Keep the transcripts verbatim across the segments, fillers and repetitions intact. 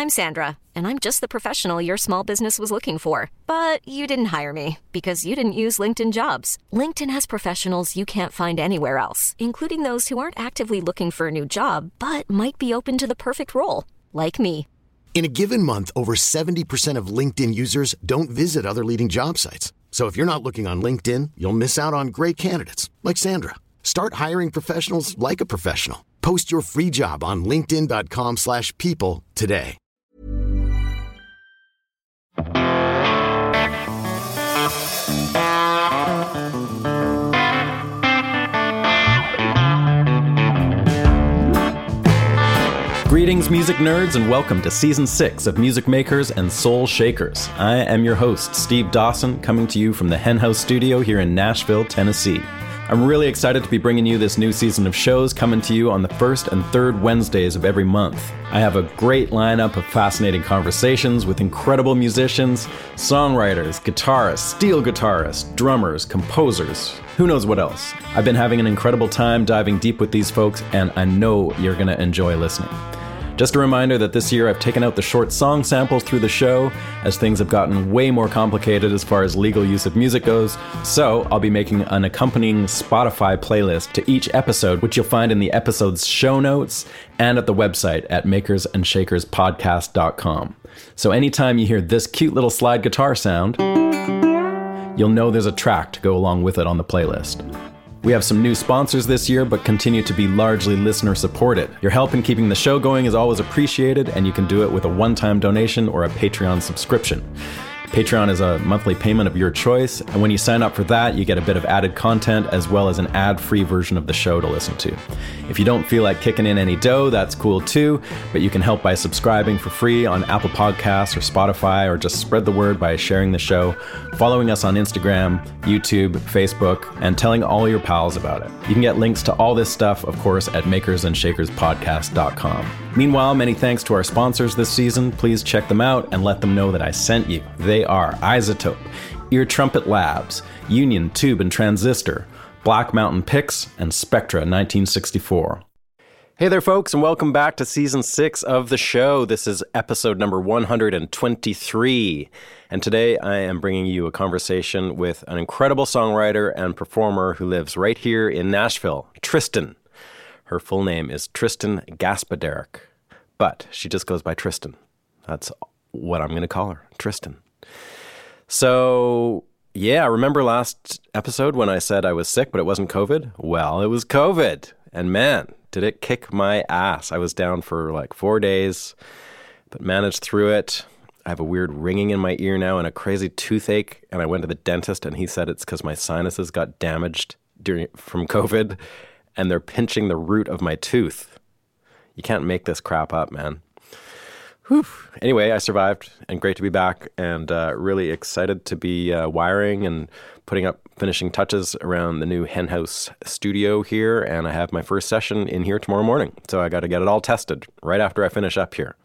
I'm Sandra, and I'm just the professional your small business was looking for. But you didn't hire me because you didn't use LinkedIn Jobs. LinkedIn has professionals you can't find anywhere else, including those who aren't actively looking for a new job, but might be open to the perfect role, like me. In a given month, over seventy percent of LinkedIn users don't visit other leading job sites. So if you're not looking on LinkedIn, you'll miss out on great candidates like Sandra. Start hiring professionals like a professional. Post your free job on linkedin dot com slash people today. Greetings, music nerds, and welcome to Season six of Music Makers and Soul Shakers. I am your host, Steve Dawson, coming to you from the Hen House Studio here in Nashville, Tennessee. I'm really excited to be bringing you this new season of shows coming to you on the first and third Wednesdays of every month. I have a great lineup of fascinating conversations with incredible musicians, songwriters, guitarists, steel guitarists, drummers, composers, who knows what else. I've been having an incredible time diving deep with these folks, and I know you're going to enjoy listening. Just a reminder that this year I've taken out the short song samples through the show, as things have gotten way more complicated as far as legal use of music goes, so I'll be making an accompanying Spotify playlist to each episode, which you'll find in the episode's show notes and at the website at makers and shakers podcast dot com. So anytime you hear this cute little slide guitar sound, you'll know there's a track to go along with it on the playlist. We have some new sponsors this year, but continue to be largely listener-supported. Your help in keeping the show going is always appreciated, and you can do it with a one-time donation or a Patreon subscription. Patreon is a monthly payment of your choice, and when you sign up for that, you get a bit of added content as well as an ad-free version of the show to listen to. If you don't feel like kicking in any dough, that's cool too, but you can help by subscribing for free on Apple Podcasts or Spotify, or just spread the word by sharing the show, following us on Instagram, YouTube, Facebook, and telling all your pals about it. You can get links to all this stuff, of course, at makers and shakers podcast dot com. Meanwhile, many thanks to our sponsors this season. Please check them out and let them know that I sent you. They are iZotope, Ear Trumpet Labs, Union Tube and Transistor, Black Mountain Picks, and Spectra nineteen sixty-four. Hey there, folks, and welcome back to Season six of the show. This is episode number one hundred twenty-three, and today I am bringing you a conversation with an incredible songwriter and performer who lives right here in Nashville, Tristan. Her full name is Tristan Gaspaderic, but she just goes by Tristan. That's what I'm going to call her, Tristan. So, yeah, remember last episode when I said I was sick, but it wasn't COVID? Well, it was COVID. And man, did it kick my ass. I was down for like four days, but managed through it. I have a weird ringing in my ear now and a crazy toothache. And I went to the dentist and he said it's because my sinuses got damaged during from COVID and they're pinching the root of my tooth. You can't make this crap up, man. Whew. Anyway, I survived, and great to be back, and uh, really excited to be uh, wiring and putting up finishing touches around the new Hen House studio here, and I have my first session in here tomorrow morning, so I got to get it all tested right after I finish up here.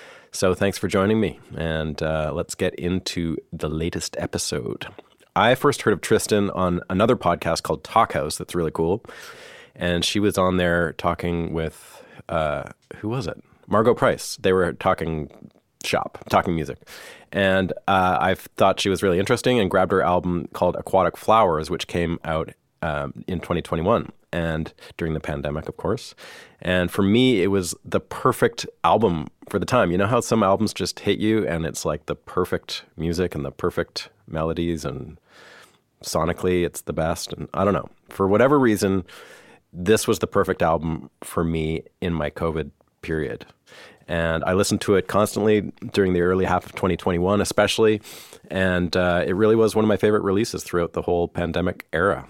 So thanks for joining me, and uh, let's get into the latest episode. I first heard of Tristan on another podcast called Talk House that's really cool, and she was on there talking with, uh, who was it? Margot Price. They were talking shop, talking music. And uh, I thought she was really interesting and grabbed her album called Aquatic Flowers, which came out um, in twenty twenty-one and during the pandemic, of course. And for me, it was the perfect album for the time. You know how some albums just hit you and it's like the perfect music and the perfect melodies and sonically it's the best. And I don't know. For whatever reason, this was the perfect album for me in my COVID period. And I listened to it constantly during the early half of twenty twenty-one, especially. And uh, it really was one of my favorite releases throughout the whole pandemic era.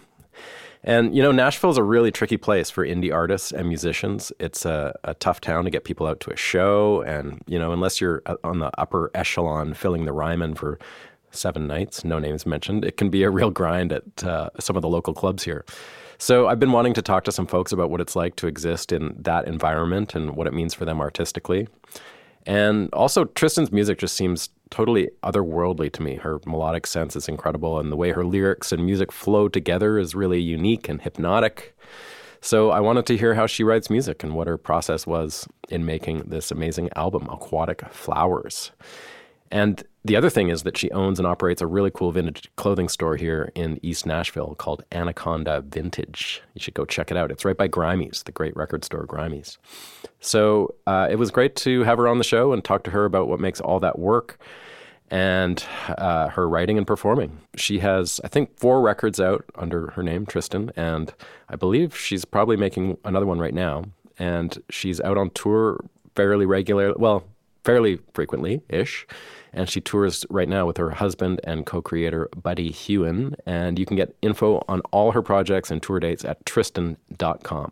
And, you know, Nashville is a really tricky place for indie artists and musicians. It's a, a tough town to get people out to a show. And, you know, unless you're on the upper echelon filling the Ryman for seven nights, no names mentioned, it can be a real grind at uh, some of the local clubs here. So I've been wanting to talk to some folks about what it's like to exist in that environment and what it means for them artistically. And also, Tristan's music just seems totally otherworldly to me. Her melodic sense is incredible, and the way her lyrics and music flow together is really unique and hypnotic. So I wanted to hear how she writes music and what her process was in making this amazing album, Aquatic Flowers. And the other thing is that she owns and operates a really cool vintage clothing store here in East Nashville called Anaconda Vintage. You should go check it out. It's right by Grimey's, the great record store Grimey's. So uh, it was great to have her on the show and talk to her about what makes all that work and uh, her writing and performing. She has, I think, four records out under her name, Tristan, and I believe she's probably making another one right now. And she's out on tour fairly regularly, well, fairly frequently-ish. And she tours right now with her husband and co-creator, Buddy Hewen. And you can get info on all her projects and tour dates at tristan dot com.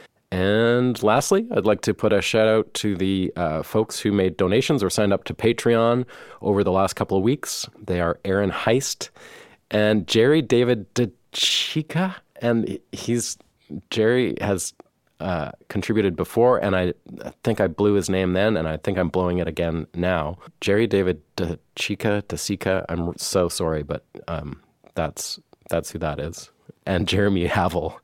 And lastly, I'd like to put a shout out to the uh, folks who made donations or signed up to Patreon over the last couple of weeks. They are Aaron Heist and Jerry David DeChica. And he's, Jerry has uh, contributed before, and I think I blew his name then, and I think I'm blowing it again now. Jerry David DeChica, DeChica, I'm so sorry, but um, that's that's who that is. And Jeremy Havel.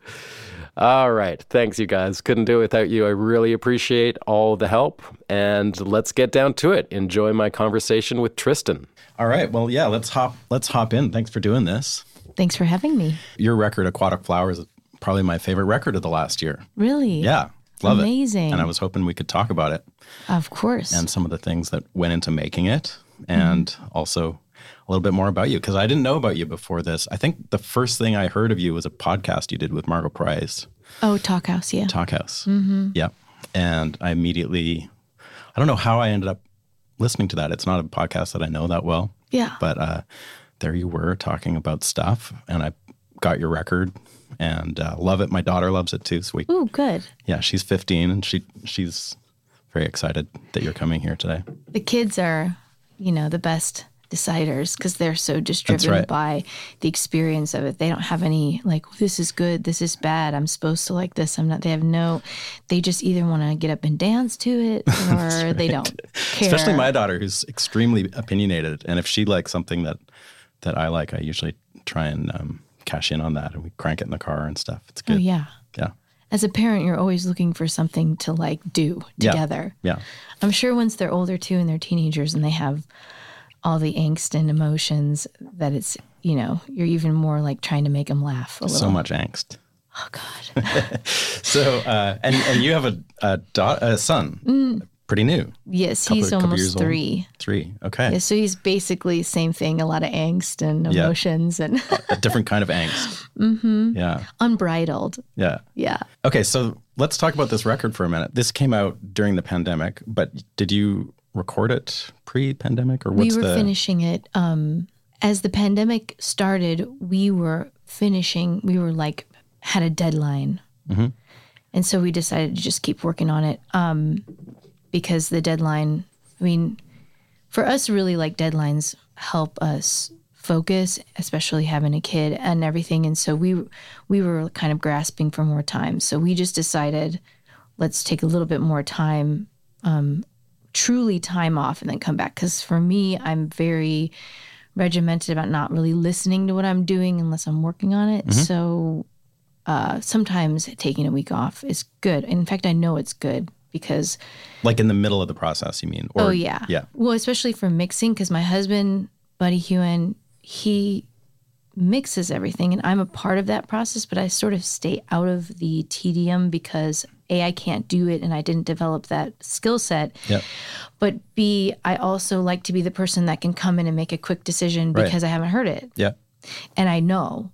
All right. Thanks, you guys. Couldn't do it without you. I really appreciate all the help. And let's get down to it. Enjoy my conversation with Tristan. All right. Well, yeah, let's hop let's hop in. Thanks for doing this. Thanks for having me. Your record, Aquatic Flowers, is probably my favorite record of the last year. Really? Yeah. Love Amazing. it. Amazing. And I was hoping we could talk about it. Of course. And some of the things that went into making it. And mm-hmm. also a little bit more about you, because I didn't know about you before this. I think the first thing I heard of you was a podcast you did with Margot Price. Oh, Talk House, yeah. Talk House. Mm-hmm. Yeah. And I immediately, I don't know how I ended up listening to that. It's not a podcast that I know that well. Yeah. But uh, there you were talking about stuff, and I got your record and uh, love it. My daughter loves it too. So we, Ooh, good. Yeah, she's fifteen, and she she's very excited that you're coming here today. The kids are, you know, the best deciders because they're so just driven right. by the experience of it. They don't have any like, this is good, this is bad, I'm supposed to like this, I'm not. They have no, they just either want to get up and dance to it or right. they don't care. Especially my daughter, who's extremely opinionated. And if she likes something that, that I like, I usually try and um, cash in on that, and we crank it in the car and stuff. It's good. Oh, yeah. Yeah. As a parent, you're always looking for something to like do together. Yeah. yeah. I'm sure once they're older too and they're teenagers and they have all the angst and emotions that it's, you know, you're even more like trying to make them laugh a little. So much angst. Oh, God. so, uh, and, and you have a, a, da- a son, mm. pretty new. Yes, couple, he's almost three. Old. Three, okay. Yeah, so he's basically same thing, a lot of angst and emotions. Yeah. and A different kind of angst. Mm-hmm. Yeah. Unbridled. Yeah. Yeah. Okay, so let's talk about this record for a minute. This came out during the pandemic, but did you record it pre-pandemic, or what's the... We were the... finishing it. Um, as the pandemic started, we were finishing, we were like, had a deadline. Mm-hmm. And so we decided to just keep working on it um, because the deadline, I mean, for us really like deadlines help us focus, especially having a kid and everything. And so we we were kind of grasping for more time. So we just decided, let's take a little bit more time, um, truly time off, and then come back. Because for me, I'm very regimented about not really listening to what I'm doing unless I'm working on it. Mm-hmm. So uh, sometimes taking a week off is good. In fact, I know it's good because... Like in the middle of the process, you mean? Or, oh, yeah. Yeah. Well, especially for mixing, because my husband, Buddy Hewen, he mixes everything, and I'm a part of that process, but I sort of stay out of the tedium because A, I can't do it, and I didn't develop that skill set. Yep. But B, I also like to be the person that can come in and make a quick decision because right. I haven't heard it. Yeah. And I know.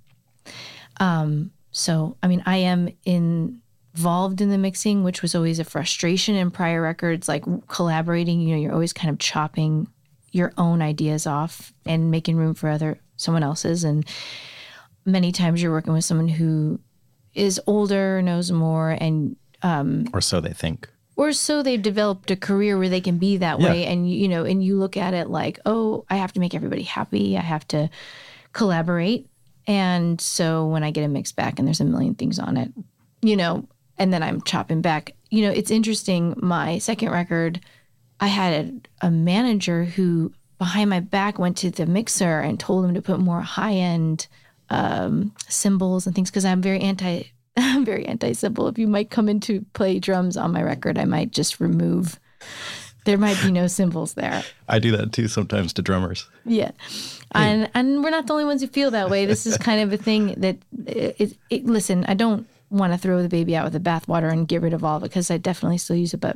Um, so, I mean, I am in... involved in the mixing, which was always a frustration in prior records, like collaborating, you know, you're always kind of chopping your own ideas off and making room for other someone else's. And many times you're working with someone who is older, knows more, and um, or so they think. Or so they've developed a career where they can be that yeah. way. And, you know, and you look at it like, oh, I have to make everybody happy. I have to collaborate. And so when I get a mix back and there's a million things on it, you know, and then I'm chopping back. You know, it's interesting. My second record, I had a, a manager who, behind my back, went to the mixer and told him to put more high-end um, cymbals and things because I'm very anti I'm very anti-simple. If you might come in to play drums on my record, I might just remove. There might be no cymbals there. I do that too sometimes to drummers. Yeah. And and we're not the only ones who feel that way. This is kind of a thing that, it, it, it, listen, I don't want to throw the baby out with the bathwater and get rid of all of it because I definitely still use it. But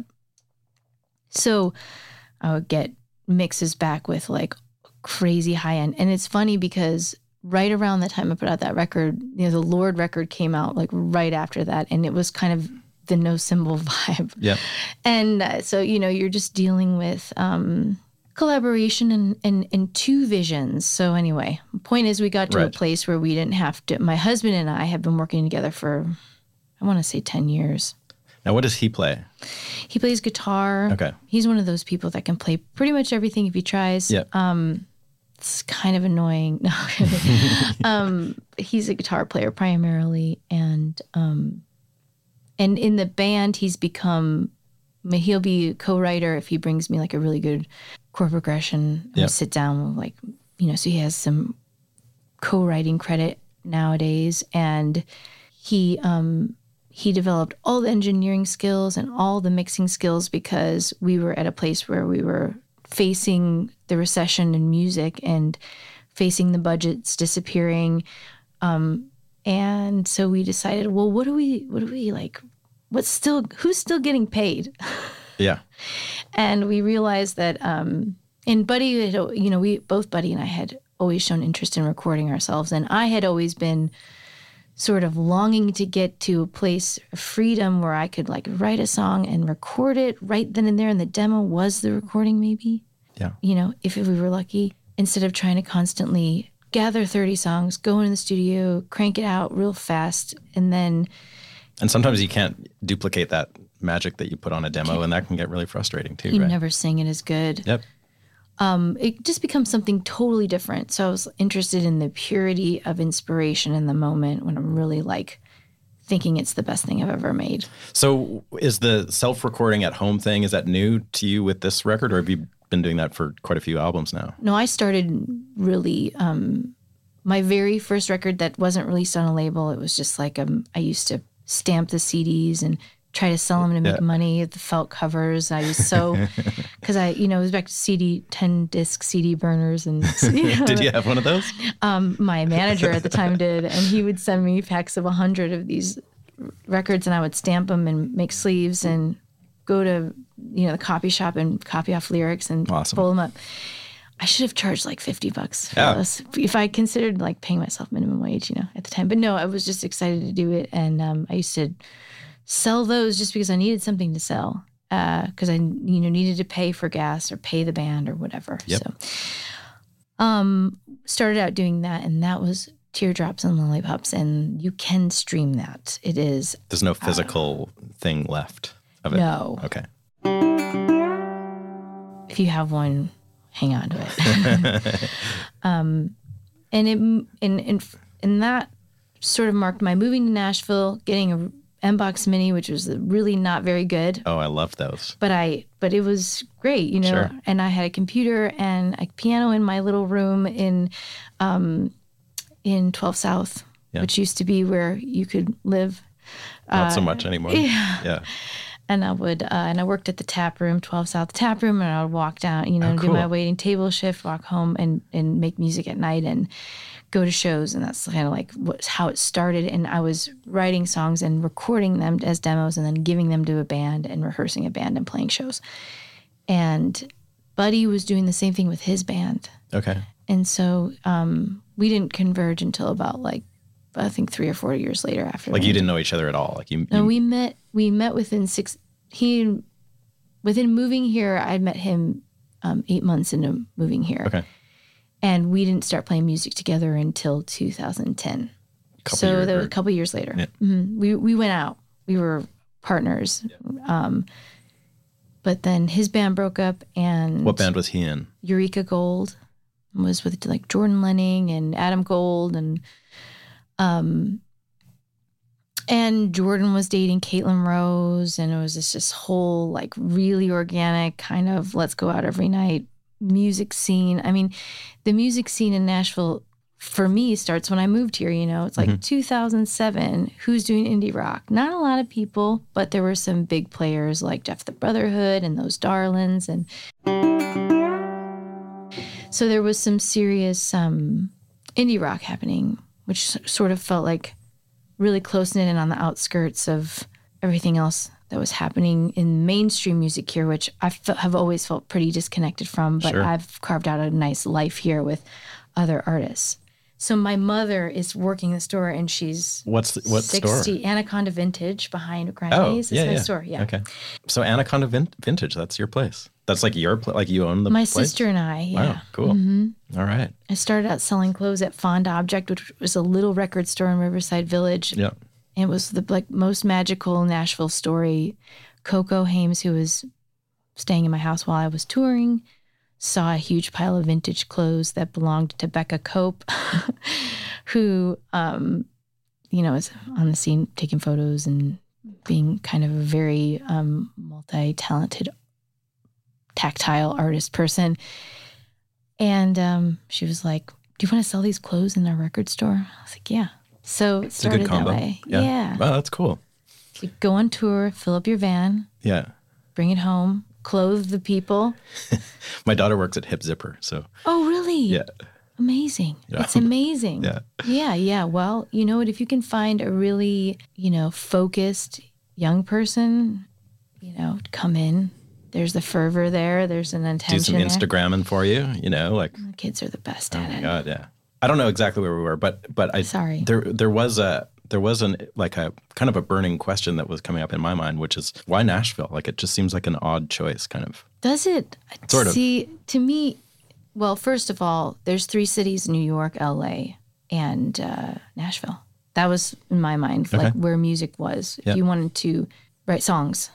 so I would get mixes back with like crazy high end. And it's funny because right around the time I put out that record, you know, the Lord record came out like right after that. And it was kind of the no cymbal vibe. Yeah. And uh, so, you know, you're just dealing with um, collaboration and, and, and two visions. So anyway, the point is we got to right. a place where we didn't have to, my husband and I have been working together for, I want to say ten years. Now, what does he play? He plays guitar. Okay. He's one of those people that can play pretty much everything if he tries. Yeah. Um, it's kind of annoying. No, really. um, he's a guitar player primarily. And, um, and in the band, he's become, he'll be a co-writer if he brings me like a really good chord progression. Yep. We'll sit down with like, you know, so he has some co-writing credit nowadays. And he, um, he developed all the engineering skills and all the mixing skills because we were at a place where we were facing the recession in music and facing the budgets disappearing. Um, and so we decided, well, what do we, what do we like, what's still, who's still getting paid? Yeah. And we realized that, um, and Buddy, had, you know, we, both Buddy and I had always shown interest in recording ourselves. And I had always been sort of longing to get to a place of freedom where I could like write a song and record it right then and there. And the demo was the recording maybe, Yeah. you know, if, if we were lucky, instead of trying to constantly gather thirty songs, go in the studio, crank it out real fast. And then. And sometimes you can't duplicate that magic that you put on a demo and that can get really frustrating too, You right? never sing it as good. Yep. Um, it just becomes something totally different. So I was interested in the purity of inspiration in the moment when I'm really like thinking it's the best thing I've ever made. So is the self-recording at home thing, is that new to you with this record or have you been doing that for quite a few albums now? No, I started really, um, my very first record that wasn't released on a label, it was just like um, I used to stamp the C Ds and try to sell them to make yeah. money, the felt covers. I was so, because I, you know, it was back to C D, ten disc C D burners. And you know, Did you have one of those? Um, my manager at the time did, and he would send me packs of a hundred of these records, and I would stamp them and make sleeves and go to, you know, the copy shop and copy off lyrics and Awesome. pull them up. I should have charged like fifty bucks for Yeah. those if I considered like paying myself minimum wage, you know, at the time. But no, I was just excited to do it, and um, I used to sell those just because I needed something to sell, because uh, I, you know, needed to pay for gas or pay the band or whatever. Yep. So, um, started out doing that, and that was Teardrops and Lollipops, and you can stream that. It is There's no physical thing left of it? no. Okay. If you have one, hang on to it. um, and it and and and that sort of marked my moving to Nashville, getting a M-Box Mini, which was really not very good. Oh, I loved those. But I, but it was great, you know. Sure. And I had a computer and a piano in my little room in, um, in twelve South, Yeah. which used to be where you could live. Not so much anymore. yeah. Yeah. And I would, uh, and I worked at the tap room, twelve South tap room, and I would walk down, you know, Oh, do my cool. waiting table shift, walk home, and and make music at night, and go to shows, and that's kind of like what, how it started. And I was writing songs and recording them as demos, and then giving them to a band and rehearsing a band and playing shows. And Buddy was doing the same thing with his band, Okay. and so um, we didn't converge until about like I think three or four years later. After Like that. you didn't know each other at all. Like you. No, you we met. We met within six. He, within moving here, I met him um, eight months into moving here. Okay. And we didn't start playing music together until two thousand ten. Couple so years that was or- a couple years later. Yeah. hmm We we went out. We were partners. Um, but then his band broke up, and What band was he in? Eureka Gold was with like Jordan Lenning and Adam Gold, and um. And Jordan was dating Caitlin Rose, and it was this just whole like really organic kind of let's go out every night music scene. I mean, the music scene in Nashville for me, starts when I moved here. You know, it's like mm-hmm. two thousand seven. Who's doing indie rock? Not a lot of people, but there were some big players like Jeff the Brotherhood and those Darlings. And so there was some serious um, indie rock happening, which sort of felt like really close-knit and on the outskirts of everything else that was happening in mainstream music here, which I f- have always felt pretty disconnected from, but sure. I've carved out a nice life here with other artists. So my mother is working the store, and she's what's the, what sixty, store? Anaconda Vintage behind Grande's. Oh, It's yeah, my yeah. store, yeah. Okay. So Anaconda Vin- Vintage, that's your place. That's like your place, like you own the my place? My sister and I, yeah. Wow, cool. Mm-hmm. All right. I started out selling clothes at Fond Object, which was a little record store in Riverside Village. Yeah. And it was the like most magical Nashville story. Coco Hames, who was staying in my house while I was touring, saw a huge pile of vintage clothes that belonged to Becca Cope, who, um, you know, is on the scene taking photos and being kind of a very um, multi-talented, tactile artist person. And um, she was like, do you want to sell these clothes in our record store? I was like, yeah. So it started it's a good combo. that way. Yeah. yeah. Wow, that's cool. You go on tour, fill up your van. Yeah. Bring it home, clothe the people. My daughter works at Hip Zipper, so. Oh, really? Yeah. Amazing. Yeah. It's amazing. Yeah. Yeah, yeah. Well, you know what? If you can find a really, you know, focused young person, you know, come in. There's the fervor there. There's an intention. Do some there. Instagramming for you, you know, like. The kids are the best oh at my it. God, yeah. I don't know exactly where we were, but but I Sorry. there there was a there was an like a kind of a burning question that was coming up in my mind, which is why Nashville? Like it just seems like an odd choice, kind of. Does it? Sort of. See, to me, well, first of all, there's three cities: New York, L A, and uh, Nashville. That was in my mind, Okay. like where music was. Yeah. If you wanted to write songs,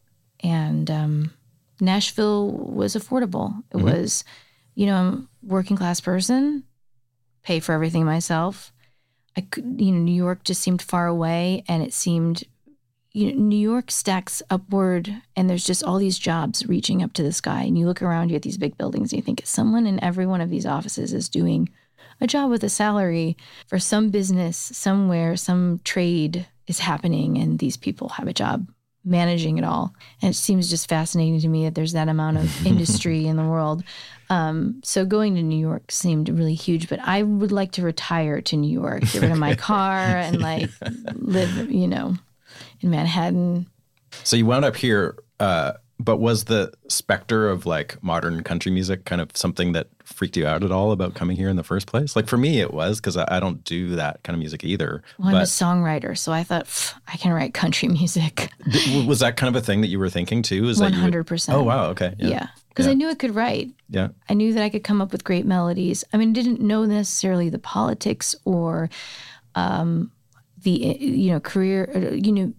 and um, Nashville was affordable. It Mm-hmm. was, you know, I'm a working class person, pay for everything myself. I could, you know, New York just seemed far away, and it seemed, you know, New York stacks upward, and there's just all these jobs reaching up to the sky. And you look around you at these big buildings, and you think someone in every one of these offices is doing a job with a salary for some business somewhere, some trade is happening, and these people have a job managing it all. And it seems just fascinating to me that there's that amount of industry in the world. Um, so going to New York seemed really huge, but I would like to retire to New York, get rid of my car and like live, you know, in Manhattan. So you wound up here, uh, but was the specter of like modern country music kind of something that freaked you out at all about coming here in the first place? Like for me, it was because I, I don't do that kind of music either. Well, I'm but a songwriter, so I thought, I can write country music. th- was that kind of a thing that you were thinking too? Is one that hundred you percent. would, oh, wow. Okay. Yeah. Because Yeah. I knew I could write. Yeah. I knew that I could come up with great melodies. I mean, didn't know necessarily the politics or um, the, you know, career, uh, you know,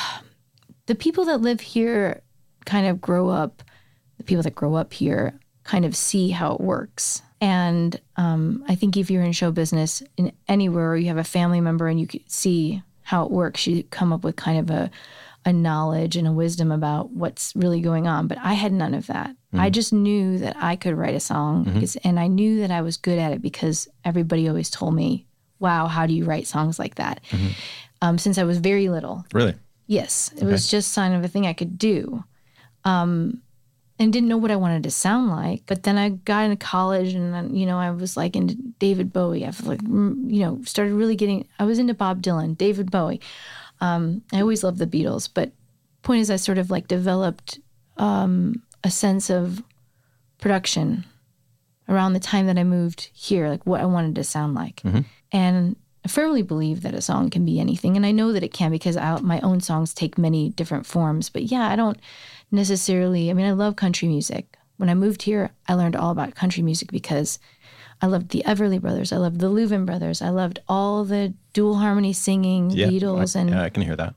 the people that live here kind of grow up, the people that grow up here kind of see how it works. And um, I think if you're in show business in anywhere, or you have a family member and you can see how it works, you come up with kind of a, a knowledge and a wisdom about what's really going on. But I had none of that. Mm-hmm. I just knew that I could write a song, mm-hmm. because, and I knew that I was good at it because everybody always told me, wow, how do you write songs like that? Mm-hmm. Um, since I was very little. Really? Yes. It Okay. was just sign of a thing I could do. Um, and didn't know what I wanted to sound like. But then I got into college, and then, you know, I was like into David Bowie. I've like, you know, started really getting, I was into Bob Dylan, David Bowie. Um, I always loved the Beatles, but point is I sort of like developed um, a sense of production around the time that I moved here, like what I wanted to sound like. Mm-hmm. And I firmly believe that a song can be anything. And I know that it can because I, my own songs take many different forms. But yeah, I don't necessarily, I mean, I love country music. When I moved here, I learned all about country music because I loved the Everly Brothers. I loved the Louvin Brothers. I loved all the dual harmony singing, Yeah, Beatles. I, and yeah, I can hear that.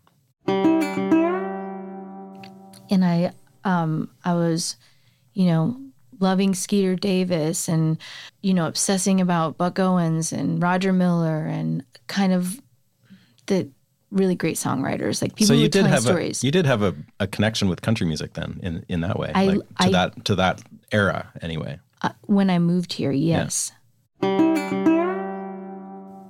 And I, um, I was, you know, loving Skeeter Davis and, you know, obsessing about Buck Owens and Roger Miller and kind of the really great songwriters, like people so who you were did telling have stories. A, you did have a, a connection with country music then in, in that way, I- like to I- that to that era anyway. Uh, when I moved here, yes.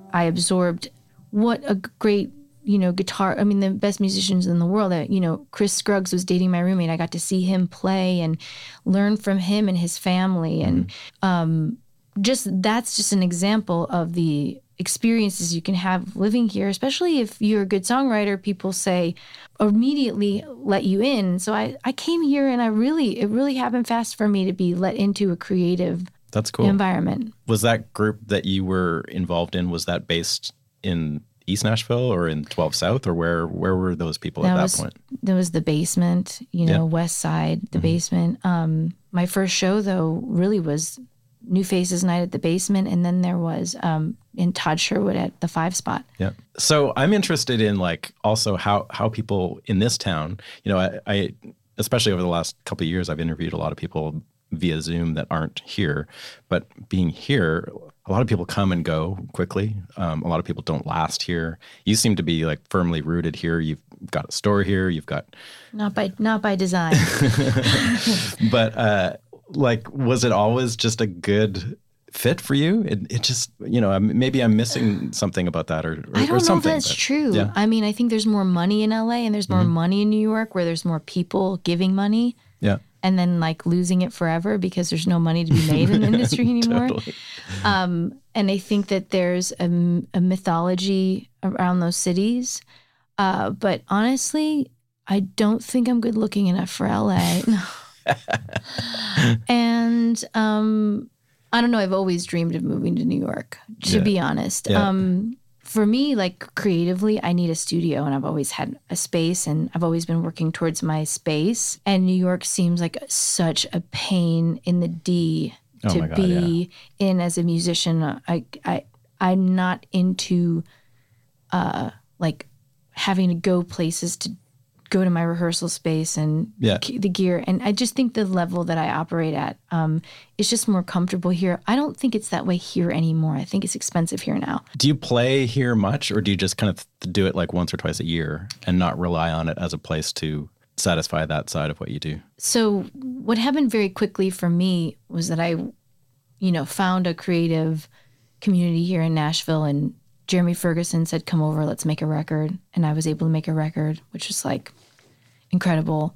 I absorbed what a great, you know, guitar. I mean, the best musicians in the world. That, you know, Chris Scruggs was dating my roommate. I got to see him play and learn from him and his family. And mm-hmm. um, just that's just an example of the experiences you can have living here, especially if you're a good songwriter. People say immediately let you in. So I, I came here and I really, it really happened fast for me to be let into a creative That's cool. environment. Was that group that you were involved in, was that based in East Nashville or in twelve South, or where where were those people that at that was, point? There was the basement, you know, yeah. West Side, the mm-hmm. basement. Um, my first show, though, really was New Faces Night at the basement, and then there was um, in Todd Sherwood at the Five Spot. Yeah. So I'm interested in like also how how people in this town, you know, I, I especially over the last couple of years, I've interviewed a lot of people via Zoom that aren't here, but being here, a lot of people come and go quickly. Um, a lot of people don't last here. You seem to be like firmly rooted here. You've got a store here. You've got not by not by design, but. uh Like, was it always just a good fit for you? It, it just, you know, maybe I'm missing something about that or, or, I don't or something. know if that's but, true. Yeah. I mean, I think there's more money in L A and there's more mm-hmm. money in New York where there's more people giving money. Yeah. And then like losing it forever because there's no money to be made in the industry anymore. Totally. Um, and I think that there's a, a mythology around those cities. Uh, but honestly, I don't think I'm good looking enough for L A. And um, I don't know. I've always dreamed of moving to New York, to yeah. be honest. Yeah. Um, for me, like creatively, I need a studio, and I've always had a space, and I've always been working towards my space. And New York seems like such a pain in the D oh to God, be yeah. in as a musician. I, I, I'm not into uh, like having to go places to go to my rehearsal space and yeah. the gear. And I just think the level that I operate at um, is just more comfortable here. I don't think it's that way here anymore. I think it's expensive here now. Do you play here much, or do you just kind of do it like once or twice a year and not rely on it as a place to satisfy that side of what you do? So what happened very quickly for me was that I, you know, found a creative community here in Nashville, and Jeremy Ferguson said, come over, let's make a record. And I was able to make a record, which was like incredible.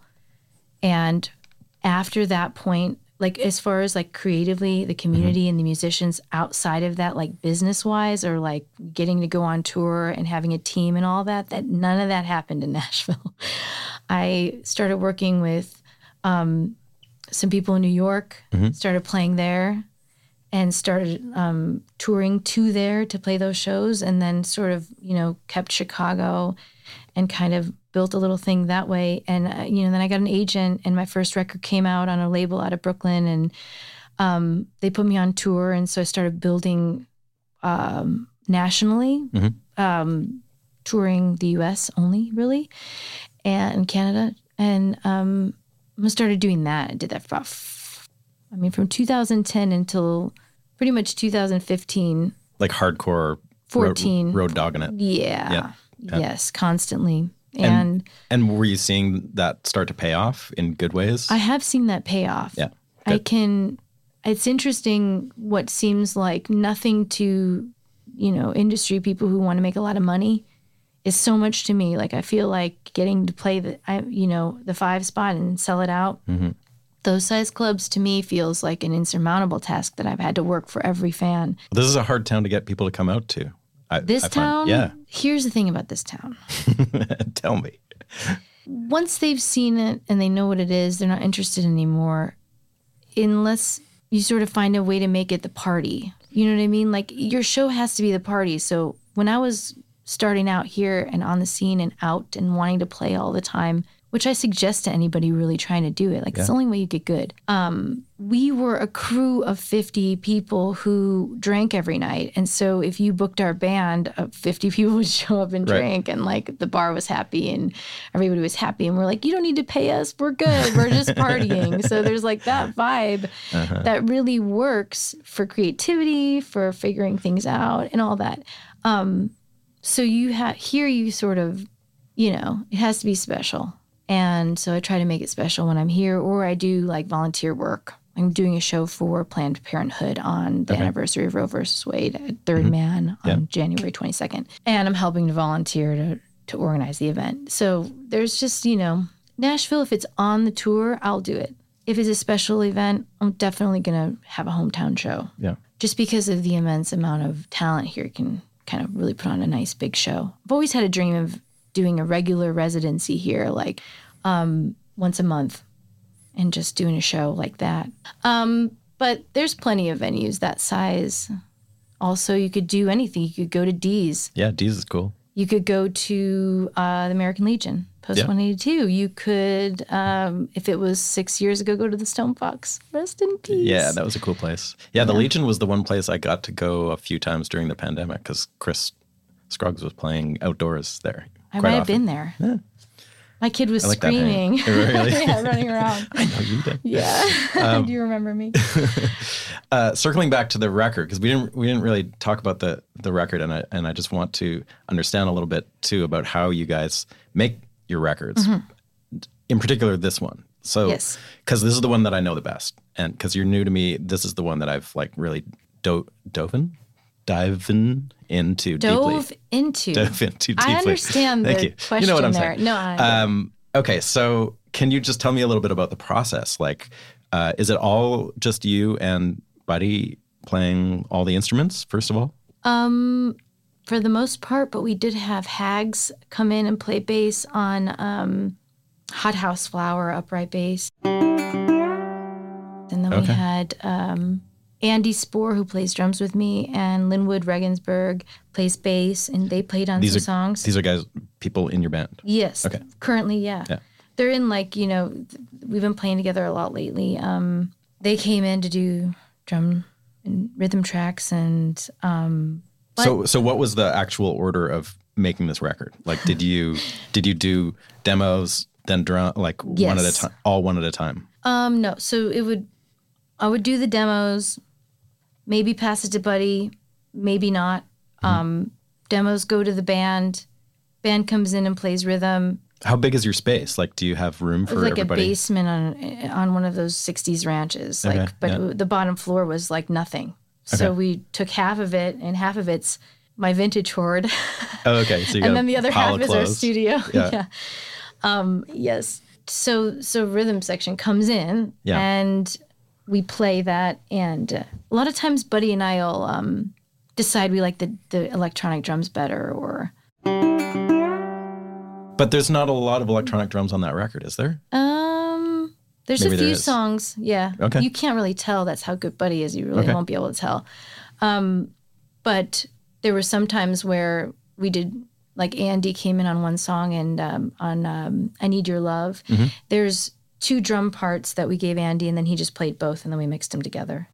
And after that point, like as far as like creatively, the community mm-hmm. and the musicians outside of that, like business wise, or like getting to go on tour and having a team and all that, that none of that happened in Nashville. I started working with um, some people in New York, mm-hmm. started playing there, and started um, touring to there to play those shows, and then sort of, you know, kept Chicago and kind of built a little thing that way. And, uh, you know, then I got an agent, and my first record came out on a label out of Brooklyn, and um, they put me on tour. And so I started building um, nationally, mm-hmm. um, touring the U S only, really, and Canada. And um, I started doing that. I did that for about, f- I mean, from two thousand ten until pretty much two thousand fifteen. Like hardcore fourteen. Road, road dogging it. Yeah. yeah. yeah. Yes, constantly. And, and and were you seeing that start to pay off in good ways? I have seen that pay off. Yeah. Good. I can, it's interesting what seems like nothing to, you know, industry people who want to make a lot of money is so much to me. Like I feel like getting to play the, I, you know, the Five Spot and sell it out. Mm-hmm. Those size clubs to me feels like an insurmountable task that I've had to work for every fan. This is a hard town to get people to come out to. I, this I town? Find, yeah. Here's the thing about this town. Tell me. Once they've seen it and they know what it is, they're not interested anymore unless you sort of find a way to make it the party. You know what I mean? Like your show has to be the party. So when I was starting out here and on the scene and out and wanting to play all the time, which I suggest to anybody really trying to do it. Like, yeah. It's the only way you get good. Um, we were a crew of fifty people who drank every night. And so if you booked our band, uh, fifty people would show up and right. drink. And, like, the bar was happy and everybody was happy. And we're like, you don't need to pay us. We're good. We're just partying. So there's, like, that vibe uh-huh. that really works for creativity, for figuring things out and all that. Um, so you have here you sort of, you know, it has to be special. And so I try to make it special when I'm here, or I do like volunteer work I'm doing a show for Planned Parenthood on the Okay. anniversary of Roe versus Wade at Third mm-hmm. Man on yeah. January twenty-second. And I'm helping to volunteer to, to organize the event. So there's just, you know, Nashville, if it's on the tour, I'll do it. If it's a special event, I'm definitely going to have a hometown show. Yeah. Just because of the immense amount of talent here can kind of really put on a nice big show. I've always had a dream of doing a regular residency here, like um, once a month, and just doing a show like that. Um, but there's plenty of venues that size. Also, you could do anything. You could go to D's. Yeah, D's is cool. You could go to uh, the American Legion, Post yeah. one eighty-two. You could, um, if it was six years ago, go to the Stone Fox. Rest in peace. Yeah, that was a cool place. Yeah, the yeah. Legion was the one place I got to go a few times during the pandemic because Chris Scruggs was playing outdoors there. I might have often. been there. Yeah. My kid was like screaming. Really? Yeah, running around. I know you did. Yeah. Um, Do you remember me? uh, circling back to the record, because we didn't we didn't really talk about the the record, and I and I just want to understand a little bit too about how you guys make your records, mm-hmm. in particular this one. So, yes, because this is the one that I know the best, and because you're new to me, this is the one that I've like really do- dove in, dive in into dove deeply. into dove into deeply. I understand Thank the you. question You know what I'm there. saying? No, I um, okay. So, can you just tell me a little bit about the process? Like, uh, is it all just you and Buddy playing all the instruments? First of all, um, for the most part, but we did have Hags come in and play bass on um, Hot House Flower upright bass, and then okay. we had. Um, Andy Spohr, who plays drums with me, and Linwood Regensburg plays bass, and they played on these some are, songs. These are guys, people in your band? Yes. Okay. Currently, yeah. yeah. They're in like, you know, we've been playing together a lot lately. Um, they came in to do drum and rhythm tracks and... Um, so so what was the actual order of making this record? Like, did you did you do demos, then drum, like yes. one at a time, all one at a time? Um, no. So it would, I would do the demos, maybe pass it to Buddy, maybe not. Mm-hmm. Um, demos go to the band. Band comes in and plays rhythm. How big is your space? Like, do you have room for like everybody? Like a basement on on one of those sixties ranches. Like, okay, but yeah. the bottom floor was like nothing. So okay. we took half of it, and half of it's my vintage hoard. Oh, okay. So you got and then the other half is our clothes. studio. Yeah. yeah. Um, yes. So so rhythm section comes in, yeah. and we play that, and uh, a lot of times Buddy and I'll um, decide we like the, the electronic drums better, or... But there's not a lot of electronic drums on that record, is there? Um, There's Maybe a few there is. songs, yeah. Okay. You can't really tell that's how good Buddy is. You really okay. won't be able to tell. Um, but there were some times where we did... Like Andy came in on one song, and um, on um, I Need Your Love, mm-hmm. there's two drum parts that we gave Andy, and then he just played both, and then we mixed them together.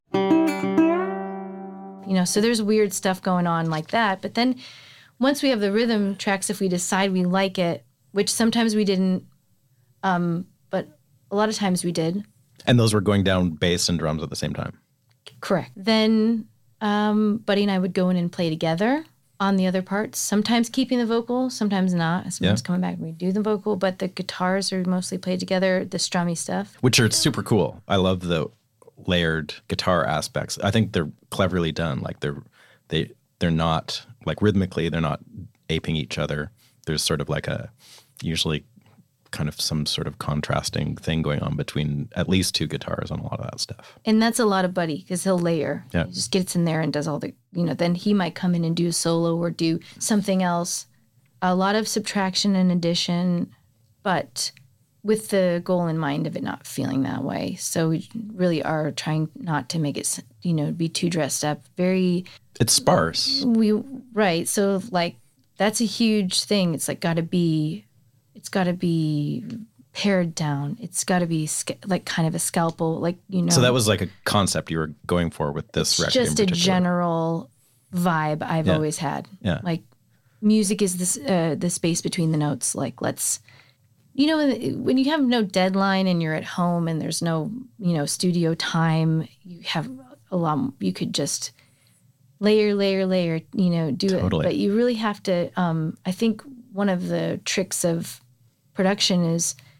You know, so there's weird stuff going on like that. But then once we have the rhythm tracks, if we decide we like it, which sometimes we didn't, um, but a lot of times we did. And those were going down bass and drums at the same time? Correct. Then um, Buddy and I would go in and play together on the other parts, sometimes keeping the vocal, sometimes not. Sometimes yeah. coming back and we do the vocal, but the guitars are mostly played together, the strummy stuff. Which are super cool. I love the layered guitar aspects. I think they're cleverly done. Like they're they they're not like rhythmically, they're not aping each other. There's sort of like a usually kind of some sort of contrasting thing going on between at least two guitars on a lot of that stuff. And that's a lot of Buddy, because he'll layer. Yeah. He just gets in there and does all the, you know, then he might come in and do a solo or do something else. A lot of subtraction and addition, but with the goal in mind of it not feeling that way. So we really are trying not to make it, you know, be too dressed up. Very... It's sparse. We Right. So, like, that's a huge thing. It's, like, got to be... It's got to be pared down. It's got to be sca- like kind of a scalpel, like, you know. So that was like a concept you were going for with this record in Just a particular. general vibe I've yeah. always had. Yeah. Like, music is this uh, the space between the notes. Like, let's, you know, when you have no deadline and you're at home and there's no, you know, studio time, you have a lot, you could just layer, layer, layer, you know, do totally. it. But you really have to, um, I think one of the tricks of production is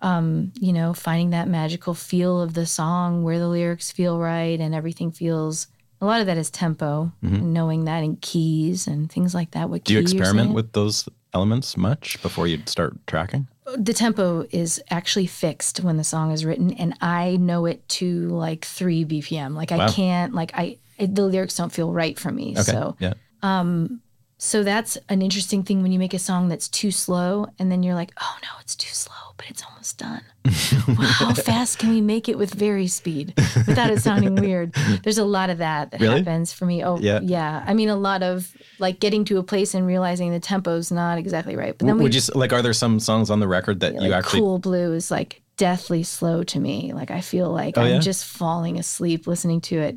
um, you know, finding that magical feel of the song where the lyrics feel right and everything feels, a lot of that is tempo, mm-hmm. and knowing that in keys and things like that. What Do you experiment with those elements much before you start tracking? The tempo is actually fixed when the song is written, and I know it to like three B P M. Like I wow. can't, like I, it, the lyrics don't feel right for me. Okay. So, yeah. um, so that's an interesting thing when you make a song that's too slow, and then you're like, oh no, it's too slow, but it's almost done. Well, how fast can we make it with very speed without it sounding weird? There's a lot of that that really? happens for me. Oh, yeah. yeah. I mean, a lot of like getting to a place and realizing the tempo's not exactly right. But then Would we, you like? Are there some songs on the record that yeah, you like actually? Cool Blue is like deathly slow to me. Like I feel like oh, I'm yeah? just falling asleep listening to it.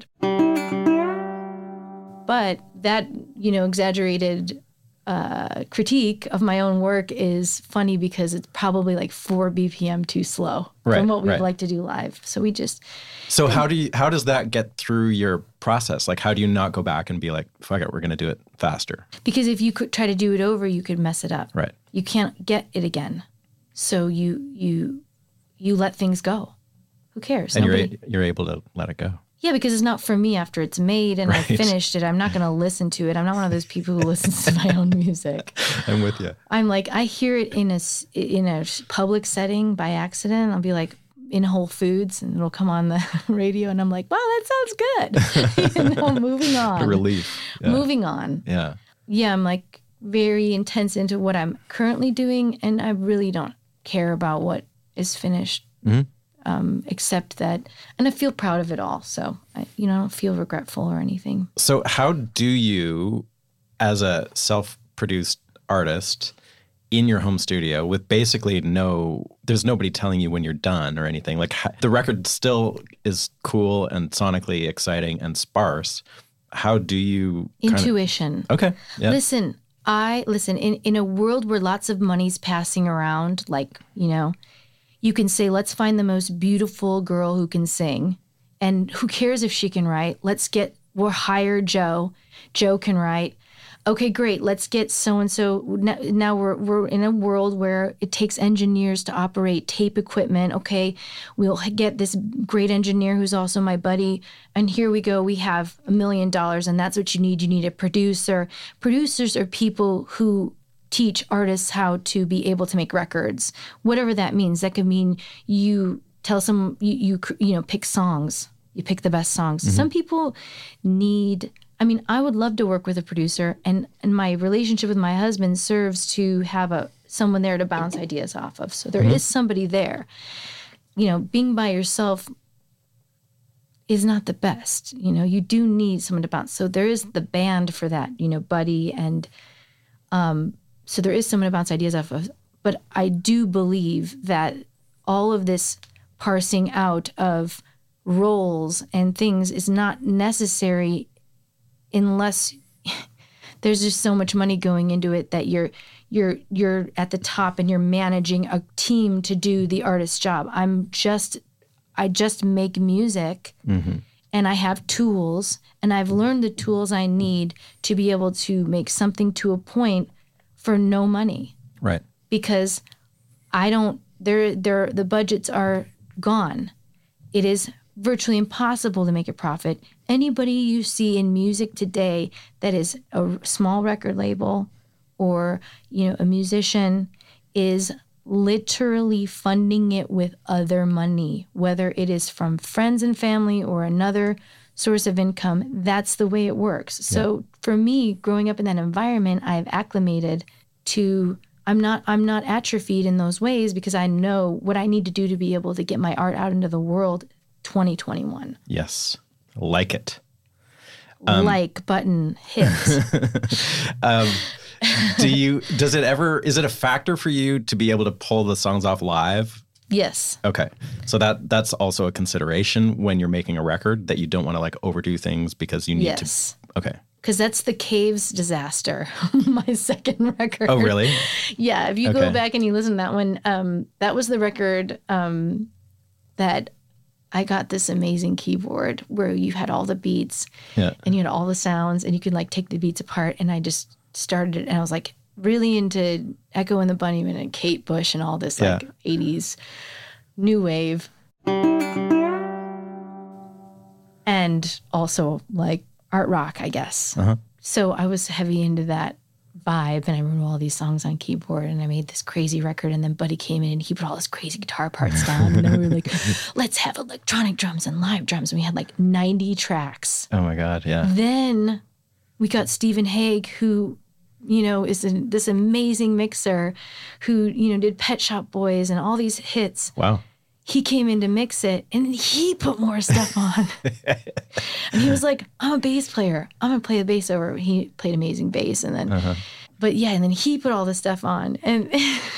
But that, you know, exaggerated uh, critique of my own work is funny because it's probably like four B P M too slow right, from what we'd right. like to do live. So we just. So how do you? How does that get through your process? Like, how do you not go back and be like, "Fuck it, we're going to do it faster"? Because if you could try to do it over, you could mess it up. Right. You can't get it again. So you you you let things go. Who cares? And Nobody, you're a, you're able to let it go. Yeah, because it's not for me after it's made and right. I finished it. I'm not going to listen to it. I'm not one of those people who listens to my own music. I'm with you. I'm like, I hear it in a, in a public setting by accident. I'll be like in Whole Foods and it'll come on the radio and I'm like, wow, that sounds good. You know, moving on. A relief. Yeah. Moving on. Yeah. Yeah, I'm like very intense into what I'm currently doing and I really don't care about what is finished. Mm-hmm. Um, except that, and I feel proud of it all. So, I, you know, I don't feel regretful or anything. So how do you, as a self-produced artist in your home studio with basically no, there's nobody telling you when you're done or anything. Like the record still is cool and sonically exciting and sparse. How do you? Intuition. Kind of, okay. Yeah. Listen, I, listen, in, in a world where lots of money's passing around, like, you know, you can say, let's find the most beautiful girl who can sing. And who cares if she can write? Let's get, we'll hire Joe. Joe can write. Okay, great. Let's get so-and-so. Now we're we're in a world where it takes engineers to operate tape equipment. Okay, we'll get this great engineer who's also my buddy. And here we go. We have a million dollars and that's what you need. You need a producer. Producers are people who teach artists how to be able to make records, whatever that means. That could mean you tell some, you, you, you know, pick songs. You pick the best songs. Mm-hmm. Some people need, I mean, I would love to work with a producer, and, and my relationship with my husband serves to have a someone there to bounce ideas off of. So there mm-hmm. is somebody there. You know, being by yourself is not the best. You know, you do need someone to bounce. So there is the band for that, you know, Buddy, and um, so there is someone to bounce ideas off of. But I do believe that all of this parsing out of roles and things is not necessary unless there's just so much money going into it that you're you're you're at the top and you're managing a team to do the artist's job. I'm just I just make music mm-hmm. and I have tools and I've learned the tools I need to be able to make something to a point for no money. Right. Because I don't there there the budgets are gone. It is virtually impossible to make a profit. Anybody you see in music today that is a small record label or, you know, a musician is literally funding it with other money, whether it is from friends and family or another source of income. That's the way it works. So yeah. for me, growing up in that environment, I've acclimated to I'm not I'm not atrophied in those ways because I know what I need to do to be able to get my art out into the world twenty twenty-one. Yes. Like it. Um, like button hit. um, do you, does it ever, is it a factor for you to be able to pull the songs off live? Yes. Okay. So that that's also a consideration when you're making a record, that you don't want to like overdo things because you need yes. to. Okay. Because that's the Caves Disaster, my second record. Oh, really? Yeah. If you okay. go back and you listen to that one, um, that was the record um, that I got this amazing keyboard where you had all the beats yeah. and you had all the sounds and you could like take the beats apart. And I just started it and I was like, really into Echo and the Bunnymen and Kate Bush and all this like Yeah. eighties new wave. And also like art rock, I guess. Uh-huh. So I was heavy into that vibe, and I wrote all these songs on keyboard, and I made this crazy record, and then Buddy came in and he put all his crazy guitar parts down, and then we were like, let's have electronic drums and live drums, and we had like ninety tracks. Oh my God, yeah. Then we got Stephen Hague, who, you know, is a, this amazing mixer who, you know, did Pet Shop Boys and all these hits. Wow. He came in to mix it, and he put more stuff on. And he was like, I'm a bass player. I'm going to play the bass over. He played amazing bass. And then, uh-huh. but yeah, and then he put all this stuff on. And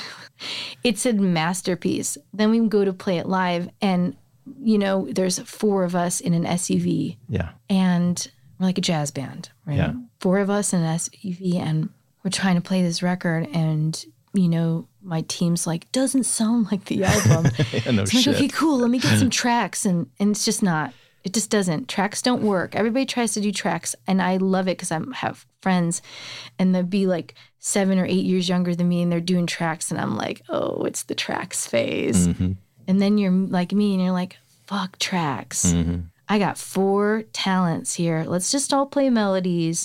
it said masterpiece. Then we go to play it live, and, you know, there's four of us in an S U V. Yeah. And we're like a jazz band, right? Yeah. Four of us in an S U V, and we're trying to play this record, and, you know, my team's like, doesn't sound like the album. yeah, no so I'm shit. like, okay, cool, let me get some tracks. And, and it's just not, it just doesn't. Tracks don't work. Everybody tries to do tracks, and I love it because I have friends, and they'll be like seven or eight years younger than me, and they're doing tracks, and I'm like, oh, it's the tracks phase. Mm-hmm. And then you're like me, and you're like, fuck tracks. Mm-hmm. I got four talents here. Let's just all play melodies,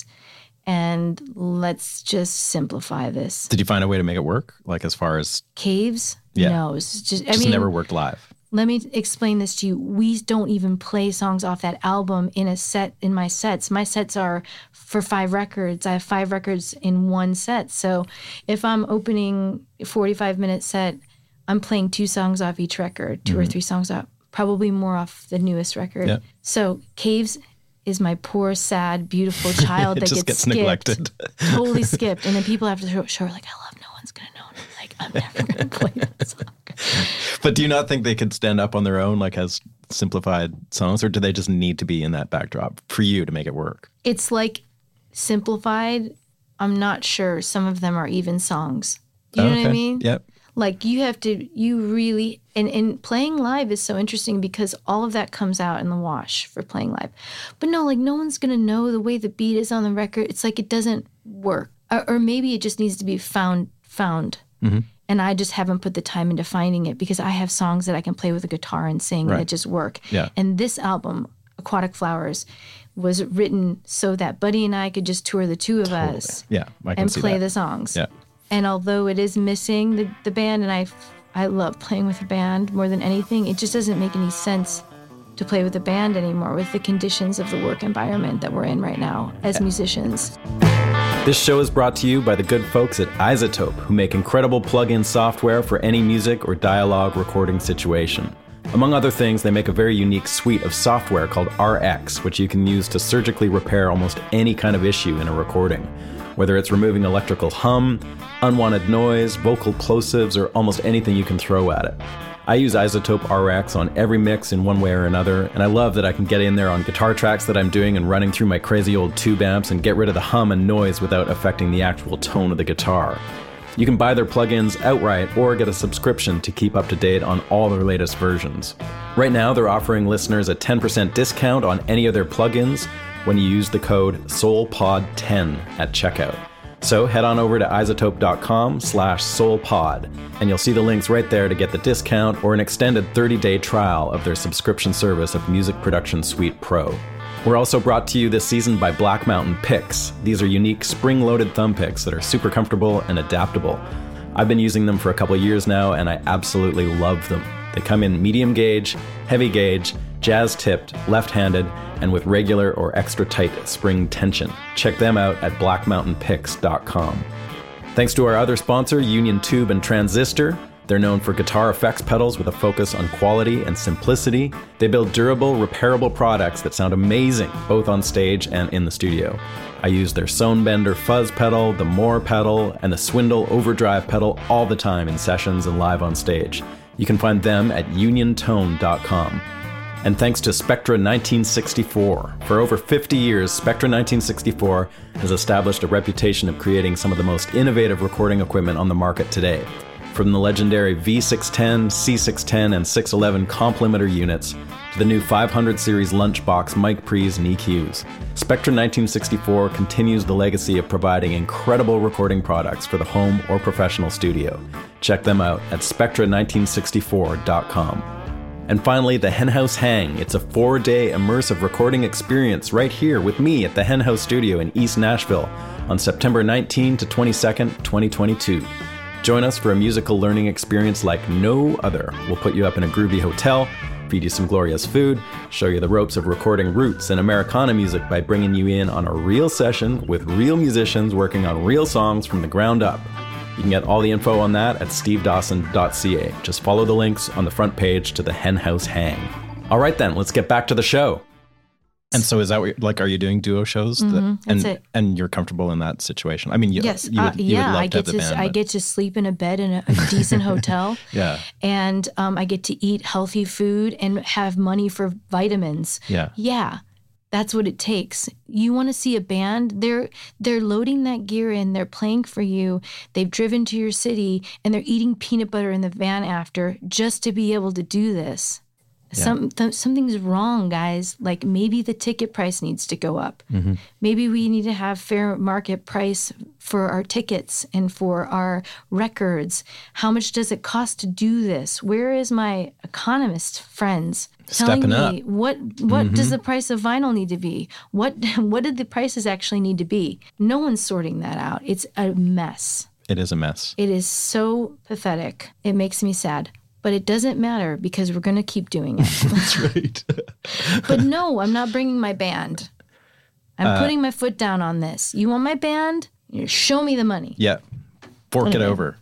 and let's just simplify this. Did you find a way to make it work? Like as far as Caves? Yeah. No, it's just, I just mean, never worked live? let me explain this to you. We don't even play songs off that album in a set, in my sets. My sets are for five records. I have five records in one set. So if I'm opening a forty-five minute set, I'm playing two songs off each record, two mm-hmm. or three songs off, probably more off the newest record. Yeah. So Caves is my poor, sad, beautiful child that just gets, gets skipped, neglected. totally skipped. And then people after the show are like, I love No One's Gonna Know. And I'm like, I'm never going to play that song. But do you not think they could stand up on their own, like as simplified songs, or do they just need to be in that backdrop for you to make it work? It's like simplified. I'm not sure some of them are even songs. You know oh, okay. what I mean? Yep. Like you have to, you really, and, and playing live is so interesting because all of that comes out in the wash for playing live. But no, like no one's going to know the way the beat is on the record. It's like it doesn't work. Or, or maybe it just needs to be found, found. Mm-hmm. And I just haven't put the time into finding it because I have songs that I can play with a guitar and sing right. that just work. Yeah. And this album, Aquatic Flowers, was written so that Buddy and I could just tour the two of totally. us yeah, I can and see play that. the songs. Yeah. And although it is missing the, the band, and I, I love playing with a band more than anything, it just doesn't make any sense to play with a band anymore with the conditions of the work environment that we're in right now as musicians. This show is brought to you by the good folks at iZotope, who make incredible plug-in software for any music or dialogue recording situation. Among other things, they make a very unique suite of software called R X, which you can use to surgically repair almost any kind of issue in a recording. Whether it's removing electrical hum, unwanted noise, vocal plosives, or almost anything you can throw at it. I use iZotope R X on every mix in one way or another, and I love that I can get in there on guitar tracks that I'm doing and running through my crazy old tube amps and get rid of the hum and noise without affecting the actual tone of the guitar. You can buy their plugins outright or get a subscription to keep up to date on all their latest versions. Right now, they're offering listeners a ten percent discount on any of their plugins when you use the code soul pod ten at checkout. So head on over to izotope.com slash soulpod, and you'll see the links right there to get the discount or an extended thirty-day trial of their subscription service of Music Production Suite Pro. We're also brought to you this season by Black Mountain Picks. These are unique spring-loaded thumb picks that are super comfortable and adaptable. I've been using them for a couple of years now, and I absolutely love them. They come in medium gauge, heavy gauge, jazz-tipped, left-handed, and with regular or extra tight spring tension. Check them out at black mountain picks dot com. Thanks to our other sponsor, Union Tube and Transistor. They're known for guitar effects pedals with a focus on quality and simplicity. They build durable, repairable products that sound amazing, both on stage and in the studio. I use their Sonebender fuzz pedal, the Moore pedal, and the Swindle overdrive pedal all the time in sessions and live on stage. You can find them at union tone dot com. And thanks to Spectra nineteen sixty-four. For over fifty years, Spectra nineteen sixty-four has established a reputation of creating some of the most innovative recording equipment on the market today. From the legendary V six ten, C six ten, and six eleven comp limiter units to the new five hundred series lunchbox mic pre's and E Qs, Spectra nineteen sixty-four continues the legacy of providing incredible recording products for the home or professional studio. Check them out at spectra nineteen sixty-four dot com. And finally, the Henhouse Hang. It's a four-day immersive recording experience right here with me at the Henhouse Studio in East Nashville on September nineteenth to twenty-second, twenty twenty-two. Join us for a musical learning experience like no other. We'll put you up in a groovy hotel, feed you some glorious food, show you the ropes of recording roots and Americana music by bringing you in on a real session with real musicians working on real songs from the ground up. You can get all the info on that at steve dawson dot c a. Just follow the links on the front page to the Henhouse Hang. All right then, let's get back to the show. And so is that what, like, are you doing duo shows? Mm-hmm, that, that's and, it. And you're comfortable in that situation? I mean, you, yes, you would, uh, you yeah, would love I to get have the to band. I but- get to sleep in a bed in a, a decent hotel. Yeah. And um, I get to eat healthy food and have money for vitamins. Yeah. Yeah. That's what it takes. You want to see a band, they're they're loading that gear in, they're playing for you, they've driven to your city, and they're eating peanut butter in the van after just to be able to do this. Yeah. Some th- something's wrong, guys. Like maybe the ticket price needs to go up. Mm-hmm. Maybe we need to have fair market price for our tickets and for our records. How much does it cost to do this? Where is my economist friends telling Stepping me up. what what Mm-hmm. does the price of vinyl need to be? What what did the prices actually need to be? No one's sorting that out. It's a mess. It is a mess. It is so pathetic. It makes me sad. But it doesn't matter because we're going to keep doing it. That's right. But no, I'm not bringing my band. I'm Uh, putting my foot down on this. You want my band? You show me the money. Yeah. Fork it Anyway. over.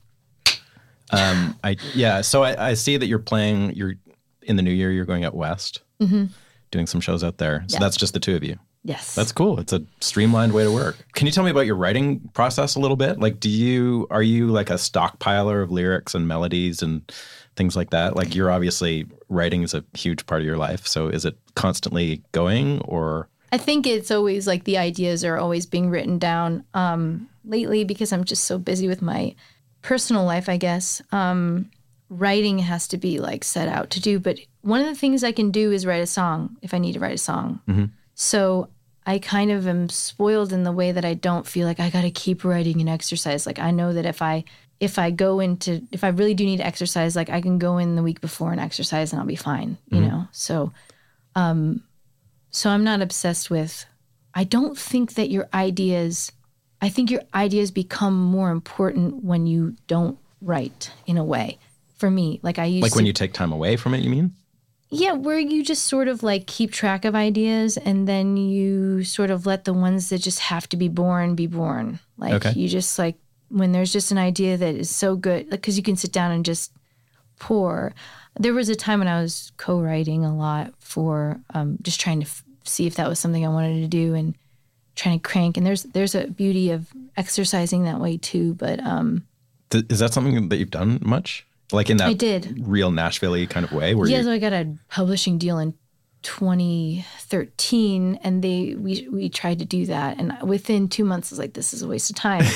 Um, I yeah. So I, I see that you're playing. You're in the new year. You're going out west, Mm-hmm. doing some shows out there. So Yeah. that's just the two of you. Yes. That's cool. It's a streamlined way to work. Can you tell me about your writing process a little bit? Like, do you are you like a stockpiler of lyrics and melodies and things like that? Like, you're obviously writing is a huge part of your life. So is it constantly going, or? I think it's always like the ideas are always being written down. Um, lately, because I'm just so busy with my personal life, I guess, um, writing has to be like set out to do. But one of the things I can do is write a song if I need to write a song. Mm-hmm. So I kind of am spoiled in the way that I don't feel like I got to keep writing and exercise. Like I know that if I if I go into if I really do need to exercise, like I can go in the week before and exercise and I'll be fine. You Mm-hmm. know. So, um, so I'm not obsessed with. I don't think that your ideas. I think your ideas become more important when you don't write. In a way, for me, like I used Like to, when you take time away from it, you mean? yeah, where you just sort of like keep track of ideas and then you sort of let the ones that just have to be born be born. Like Okay. you just like, when there's just an idea that is so good, like, because you can sit down and just pour. There was a time when I was co-writing a lot for um, just trying to f- see if that was something I wanted to do and trying to crank. And there's there's a beauty of exercising that way too. But um, Th- is that something that you've done much? Like in that I did. real Nashville-y kind of way? Where Yeah, you, so I got a publishing deal in twenty thirteen, and they we we tried to do that, and within two months, I was like, "This is a waste of time."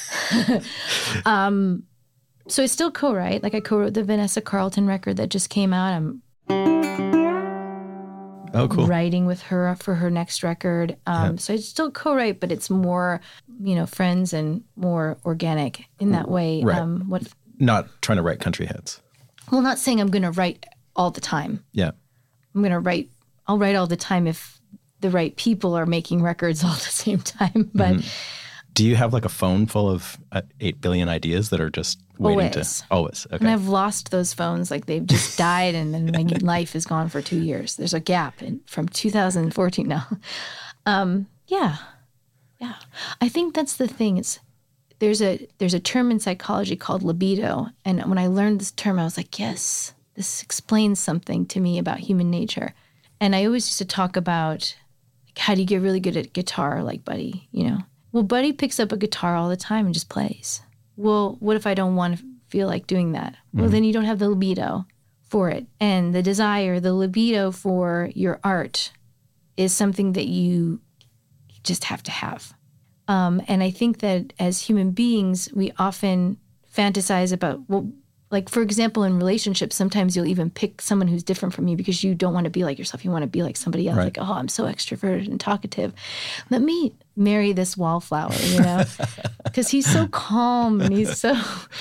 um, so I still co-write. Like I co-wrote the Vanessa Carlton record that just came out. I'm oh, cool. writing with her for her next record. Um, So I still co-write, but it's more, you know, friends and more organic in that way. Right. Um, what? Not trying to write country hits. Well, not saying I'm going to write all the time. Yeah. I'm going to write, I'll write all the time if the right people are making records all at the same time. But Mm-hmm. Do you have like a phone full of uh, eight billion ideas that are just waiting Always. to? Always. Okay. and I've lost those phones, like they've just died and then my life is gone for two years. There's a gap in, from two thousand fourteen now. Um, yeah. Yeah. I think that's the thing. It's, there's a, there's a term in psychology called libido. And when I learned this term, I was like, yes, this explains something to me about human nature. And I always used to talk about, like, how do you get really good at guitar, like Buddy, you know? Well, Buddy picks up a guitar all the time and just plays. Well, what if I don't want to feel like doing that? Well, then you don't have the libido for it. And the desire, the libido for your art is something that you just have to have. Um, and I think that as human beings, we often fantasize about, well, Like, for example, in relationships, sometimes you'll even pick someone who's different from you because you don't want to be like yourself. You want to be like somebody else. Right. Like, oh, I'm so extroverted and talkative. Let me marry this wallflower, you know? Because he's so calm and he's so,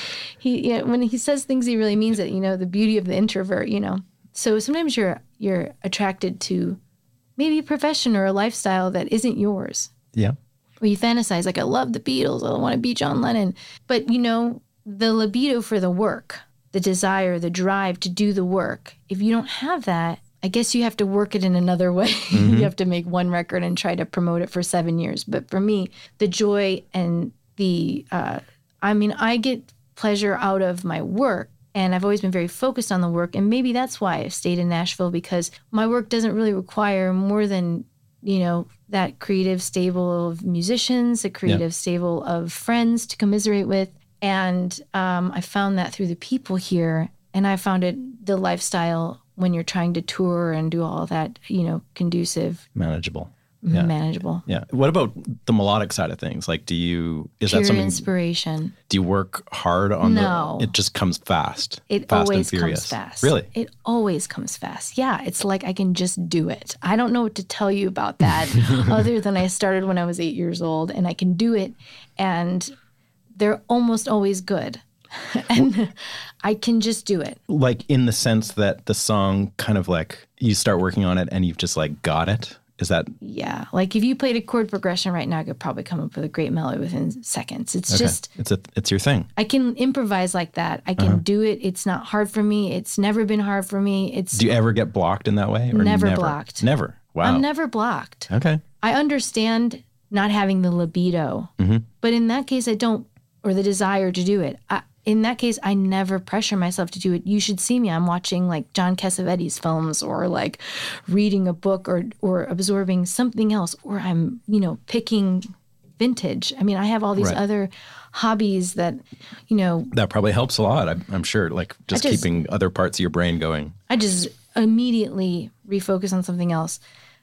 he you know, when he says things, he really means it, you know, the beauty of the introvert, you know? So sometimes you're you're attracted to maybe a profession or a lifestyle that isn't yours. Yeah. Or you fantasize, like, I love the Beatles, I want to be John Lennon. But, you know, the libido for the work, the desire, the drive to do the work, if you don't have that, I guess you have to work it in another way. Mm-hmm. You have to make one record and try to promote it for seven years. But for me, the joy and the, uh, I mean, I get pleasure out of my work. And I've always been very focused on the work. And maybe that's why I stayed in Nashville, because my work doesn't really require more than, you know, that creative stable of musicians, a creative yeah. stable of friends to commiserate with. And um, I found that through the people here. And I found it, the lifestyle, when you're trying to tour and do all that, you know, conducive. Manageable. Yeah. Manageable. Yeah. What about the melodic side of things? Like, do you, is Pure that something? inspiration. Do you work hard on no. the, it just comes fast? It fast always and furious. comes fast. Really? It always comes fast. Yeah. It's like I can just do it. I don't know what to tell you about that other than I started when I was eight years old and I can do it. And they're almost always good. And I can just do it. Like, in the sense that the song kind of like, you start working on it and you've just like got it? Is that? Yeah. Like, if you played a chord progression right now, I could probably come up with a great melody within seconds. It's okay. just. It's a, it's your thing. I can improvise like that. I can uh-huh. do it. It's not hard for me. It's never been hard for me. It's. Do you ever get blocked in that way? Or never, never blocked. Never. Wow. I'm never blocked. Okay. I understand not having the libido. Mm-hmm. But in that case, I don't, or the desire to do it. I, in that case, I never pressure myself to do it. You should see me. I'm watching like John Cassavetes films, or like reading a book, or or absorbing something else, or I'm, you know, picking vintage. I mean, I have all these right. other hobbies that, you know. That probably helps a lot, I'm, I'm sure, like just, just keeping other parts of your brain going. I just immediately refocus on something else.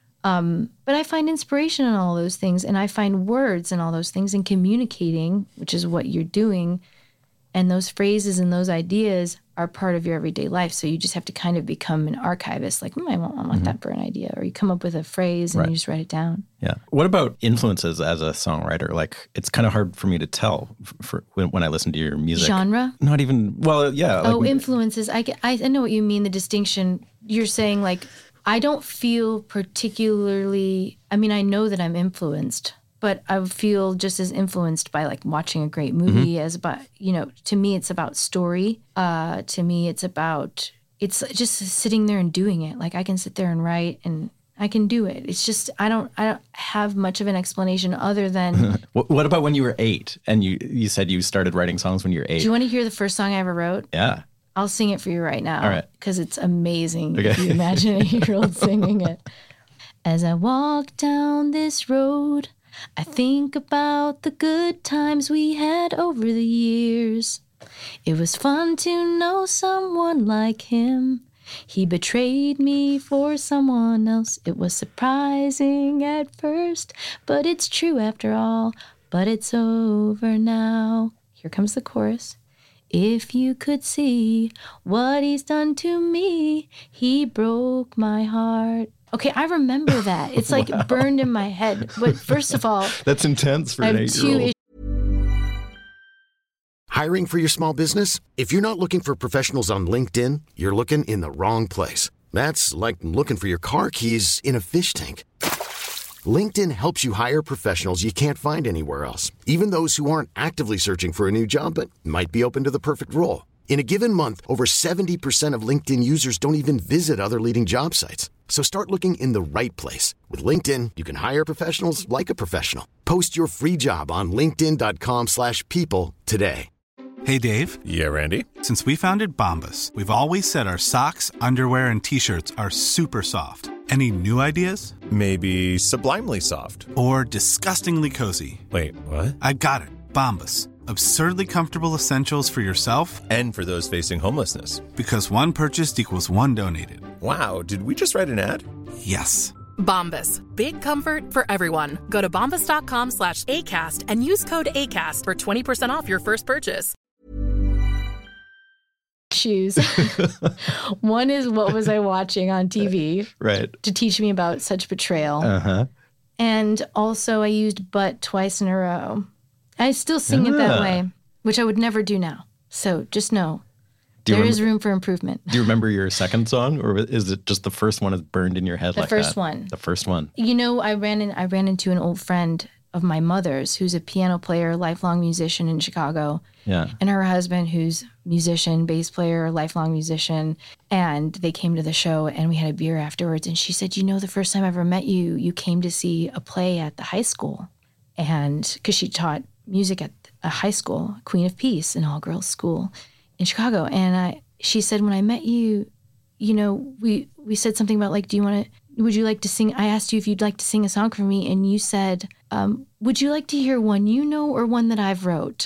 Um, but I find inspiration in all those things, and I find words in all those things, and communicating, which is what you're doing. And those phrases and those ideas are part of your everyday life. So you just have to kind of become an archivist. Like, mm, I want, I want mm-hmm. that for an idea. Or you come up with a phrase and right. you just write it down. Yeah. What about influences as a songwriter? Like, it's kind of hard for me to tell for when, when I listen to your music. Genre? Not even, well, yeah. Oh, like, influences. I, I know what you mean, the distinction. You're saying, like, I don't feel particularly, I mean, I know that I'm influenced, but I feel just as influenced by like watching a great movie mm-hmm. as about, you know, to me, it's about story. Uh, to me, it's about, it's just sitting there and doing it. Like, I can sit there and write and I can do it. It's just, I don't, I don't have much of an explanation other than. What about when you were eight and you, you said you started writing songs when you were eight? Do you want to hear the first song I ever wrote? Yeah. I'll sing it for you right now. All right. Because it's amazing okay. if you imagine an eight-year-old singing it. As I walk down this road, I think about the good times we had over the years. It was fun to know someone like him. He betrayed me for someone else. It was surprising at first, but it's true after all. But it's over now. Here comes the chorus. If you could see what he's done to me, he broke my heart. Okay, I remember that. It's like wow. burned in my head. But first of all, that's intense for an eight-year-old. Hiring for your small business? If you're not looking for professionals on LinkedIn, you're looking in the wrong place. That's like looking for your car keys in a fish tank. LinkedIn helps you hire professionals you can't find anywhere else, even those who aren't actively searching for a new job but might be open to the perfect role. In a given month, over seventy percent of LinkedIn users don't even visit other leading job sites. So start looking in the right place. With LinkedIn, you can hire professionals like a professional. Post your free job on linkedin.com slash people today. Hey, Dave. Yeah, Randy. Since we founded Bombas, we've always said our socks, underwear, and T-shirts are super soft. Any new ideas? Maybe sublimely soft. Or disgustingly cozy. Wait, what? I got it. Bombas. Absurdly comfortable essentials for yourself and for those facing homelessness. Because one purchased equals one donated. Wow, did we just write an ad? Yes. Bombas. Big comfort for everyone. Go to bombas.com slash ACAST and use code ACAST for twenty percent off your first purchase. shoes. One is what was I watching on T V Right. to teach me about such betrayal. Uh-huh. And also I used but twice in a row. I still sing it that Ah. way, which I would never do now. So just know Do you there remember, is room for improvement. Do you remember your second song, or is it just the first one is burned in your head The like first that? one. The first one. You know, I ran in, I ran into an old friend of my mother's who's a piano player, lifelong musician in Chicago. Yeah. And her husband, who's musician, bass player, lifelong musician. And they came to the show and we had a beer afterwards. And she said, you know, the first time I ever met you, you came to see a play at the high school. And because she taught music at a high school, Queen of Peace, an all-girls school in Chicago. And I, she said, when I met you, you know, we, we said something about like, do you want to, would you like to sing? I asked you if you'd like to sing a song for me. And you said, um, would you like to hear one you know or one that I've wrote?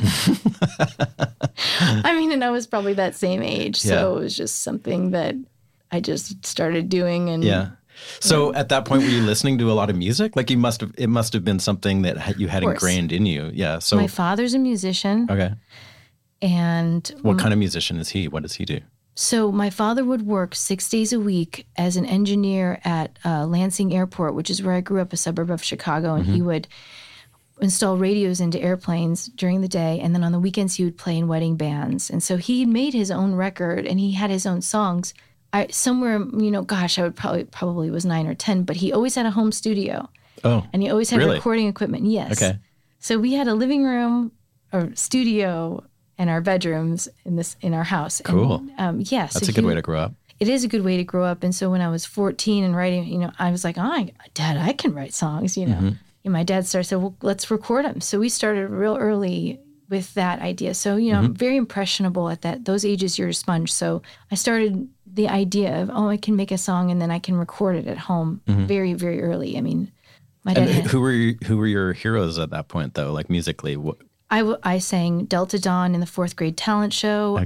I mean, and I was probably that same age. So Yeah. it was just something that I just started doing. And Yeah. So at that point, were you listening to a lot of music? Like you must have, it must have been something that ha- you had course. ingrained in you. Yeah. So, my father's a musician. okay. And What kind of musician is he? What does he do? so my father would work six days a week as an engineer at uh, Lansing Airport, which is where I grew up, a suburb of Chicago. And he would install radios into airplanes during the day. And then on the weekends, he would play in wedding bands. And so he made his own record and he had his own songs. I, somewhere, you know, gosh, I would probably probably was nine or ten, but he always had a home studio Oh, and he always had really? recording equipment. Yes. Okay. So we had a living room, a studio, and our bedrooms in this in our house. Cool. And, um, yeah. That's so a good he- way to grow up. It is a good way to grow up. And so when I was fourteen and writing, you know, I was like, oh, I, Dad, I can write songs, you know. Mm-hmm. And my dad started said, well, let's record them. So we started real early with that idea. So, you know, Mm-hmm. I'm very impressionable at that. Those ages, you're a sponge. So I started the idea of, oh, I can make a song and then I can record it at home very, very early. I mean, my dad Mm-hmm. And had, who were you, who were your heroes at that point, though? Like musically, what, I, w- I sang Delta Dawn in the fourth grade talent show.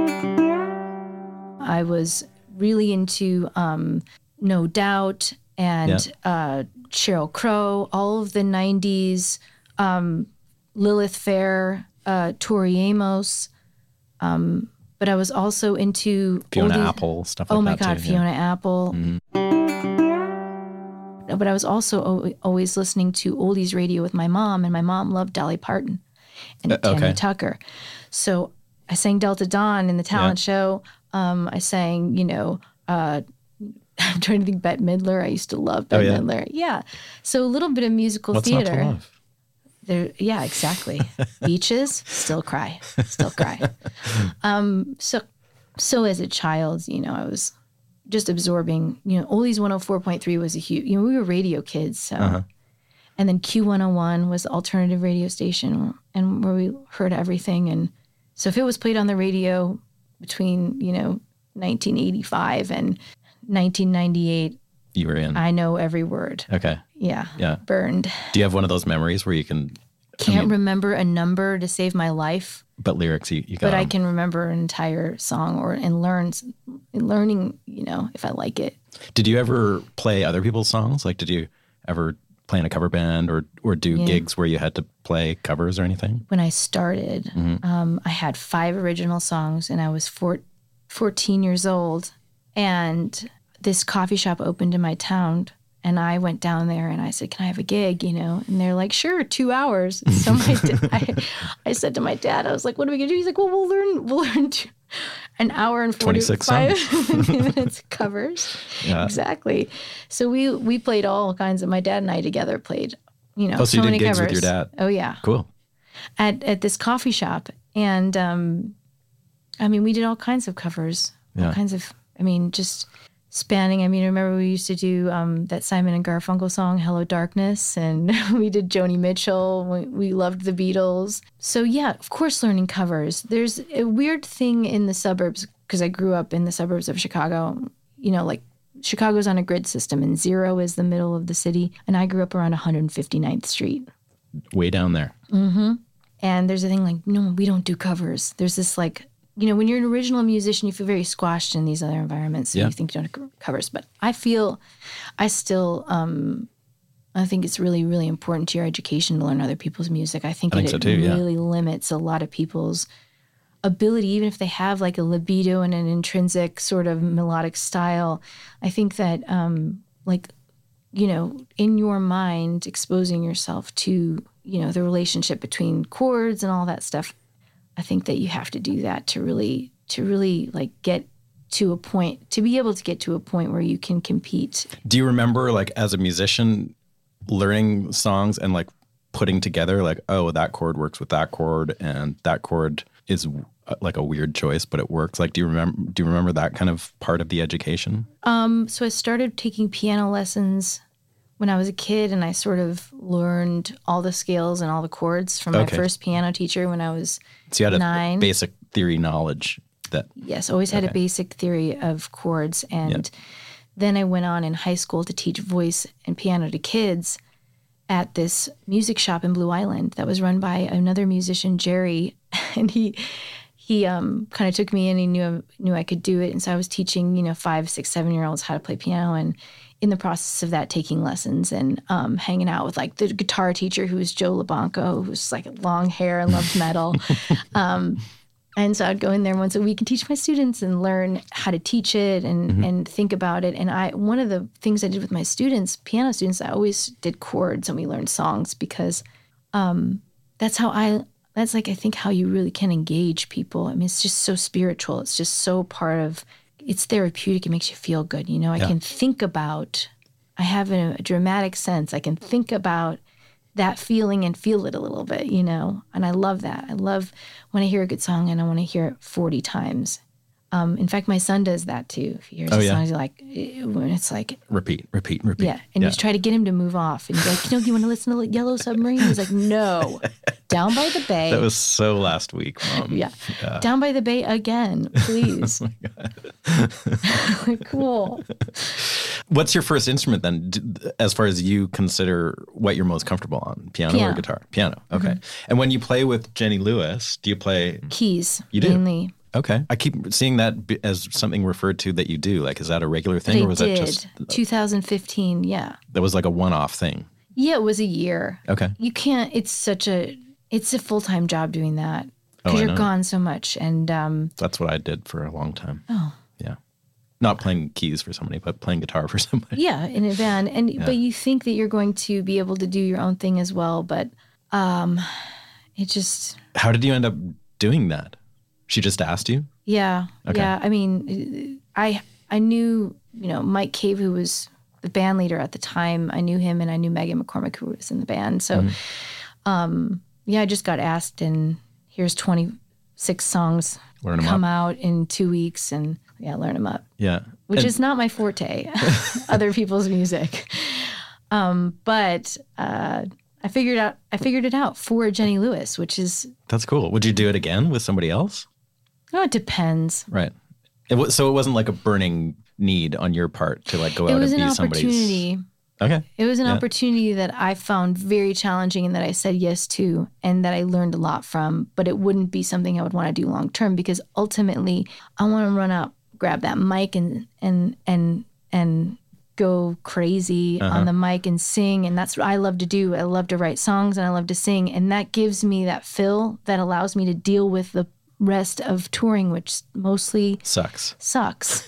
I was really into um, No Doubt and uh, Sheryl Crow, all of the nineties, um, Lilith Fair, uh, Tori Amos. Um, but I was also into Fiona oldies- Apple, stuff like Oh my that God, too, yeah. Fiona Apple. No, But I was also al- always listening to oldies radio with my mom, and my mom loved Dolly Parton and Uh, Tammy okay. Tucker. So I sang Delta Dawn in the talent show. Um, I sang, you know, uh, I'm trying to think Bette Midler. I used to love Bette Oh, yeah? Midler. Yeah. So a little bit of musical What's not theater. to love? There, yeah, exactly. Beaches, still cry, still cry. Um, so, so as a child, you know, I was just absorbing. You know, Oldies one oh four point three was a huge. You know, we were radio kids, so. Uh-huh. And then Q one oh one was the alternative radio station, and where we heard everything. And so if it was played on the radio between you know nineteen eighty-five and nineteen ninety-eight, You were in. I know every word. Okay. Yeah, Yeah. burned. Do you have one of those memories where you can, Can't remember a number to save my life, but lyrics you, you got but I 'em? can remember an entire song or and learn learning. You know, if I like it. Did you ever play other people's songs? Like, did you ever play in a cover band or or do Yeah. gigs where you had to play covers or anything? When I started, um, I had five original songs, and I was four, fourteen years old. And this coffee shop opened in my town, and I went down there and I said, "Can I have a gig?" You know, and they're like, "Sure, two hours." So my da- I, I said to my dad, I was like, "What are we gonna do?" He's like, "Well, we'll learn, we'll learn two, an hour and twenty-six forty-five minutes of covers." Yeah. Exactly. So we we played all kinds of. My dad and I together played. You know, Oh, so you did many gigs covers. with your dad? Oh yeah Cool. at at this coffee shop, and um, I mean, we did all kinds of covers, Yeah. all kinds of. I mean, just spanning. I mean, I remember we used to do um, that Simon and Garfunkel song, "Hello Darkness," and we did Joni Mitchell. We, we loved the Beatles. So yeah, of course, learning covers. There's a weird thing in the suburbs because I grew up in the suburbs of Chicago. You know, like Chicago's on a grid system, and Zero is the middle of the city, and I grew up around one hundred fifty-ninth Street. Way down there. And there's a thing like, no, we don't do covers. There's this like, you know, when you're an original musician, you feel very squashed in these other environments. So Yeah. you think you don't do covers. But I feel, I still, um, I think it's really, really important to your education to learn other people's music. I think, I think it, so too, it yeah. really limits a lot of people's ability, even if they have like a libido and an intrinsic sort of melodic style, I think that um, like, you know, in your mind, exposing yourself to, you know, the relationship between chords and all that stuff, I think that you have to do that to really, to really like get to a point, to be able to get to a point where you can compete. Do you remember, like, as a musician, learning songs and like putting together like, oh, that chord works with that chord and that chord is like a weird choice, but it works? Like, do you remember, do you remember that kind of part of the education? Um, so I started taking piano lessons when I was a kid, and I sort of learned all the scales and all the chords from my Okay. first piano teacher when I was So you had nine. a basic theory knowledge that, Yes, always had Okay. a basic theory of chords. And then I went on in high school to teach voice and piano to kids at this music shop in Blue Island that was run by another musician, Jerry. And he he um, kind of took me in. He knew knew I could do it. And so I was teaching, you know, five, six, seven-year-olds how to play piano, and in the process of that, taking lessons and um, hanging out with like the guitar teacher who was Joe LaBonco, who was like long hair and loved metal. um, And so I'd go in there once a week and teach my students and learn how to teach it and, Mm-hmm. and think about it. And I one of the things I did with my students, piano students, I always did chords and we learned songs because um, that's how I, that's like I think how you really can engage people. I mean, it's just so spiritual. It's just so part of, it's therapeutic. It makes you feel good. You know, I Yeah. can think about, I have a, a dramatic sense. I can think about that feeling and feel it a little bit, you know? And I love that. I love when I hear a good song and I want to hear it forty times. Um, in fact, my son does that too. If he hears Oh, a yeah? song, he's like, eh, when it's like, repeat, repeat, repeat. yeah. And you just try to get him to move off. And you're like, you know, you want to listen to Yellow Submarine? He's like, no. Down by the Bay. That was so last week, Mom. yeah. Down by the Bay again, please. Oh my God. Cool. What's your first instrument then, d- as far as you consider what you're most comfortable on? Piano, Piano. or guitar? Piano. Okay. And when you play with Jenny Lewis, do you play? Keys. You do? Mainly. Okay. I keep seeing that b- as something referred to that you do. Like, is that a regular But thing, I or was did. that just two thousand fifteen, yeah. that was like a one-off thing? Yeah, it was a year. Okay. You can't, it's such a, it's a full-time job doing that because Oh, I you're know. gone so much. And um, That's what I did for a long time. Oh. Yeah. Not playing keys for somebody, but playing guitar for somebody. yeah, in a band. And, but you think that you're going to be able to do your own thing as well. But um, it just, How did you end up doing that? She just asked you? yeah. Okay. Yeah. I mean, I, I knew, you know, Mike Cave, who was the band leader at the time. I knew him, and I knew Megan McCormick, who was in the band. So, Mm-hmm. um, yeah, I just got asked, and here's twenty-six songs Learn 'em come up. out in two weeks, and yeah, learn them up, Yeah. which And- is not my forte, other people's music. Um, but uh, I figured out, I figured it out for Jenny Lewis, which is, That's cool. Would you do it again with somebody else? oh, it depends. Right. It was, so it wasn't like a burning need on your part to like go It out was and an be somebody's. opportunity. Okay. It was an Yeah. opportunity that I found very challenging and that I said yes to and that I learned a lot from, but it wouldn't be something I would want to do long term because ultimately I want to run up, grab that mic and and and and go crazy Uh-huh. on the mic and sing, and that's what I love to do. I love to write songs and I love to sing, and that gives me that fill that allows me to deal with the rest of touring, which mostly Sucks. sucks.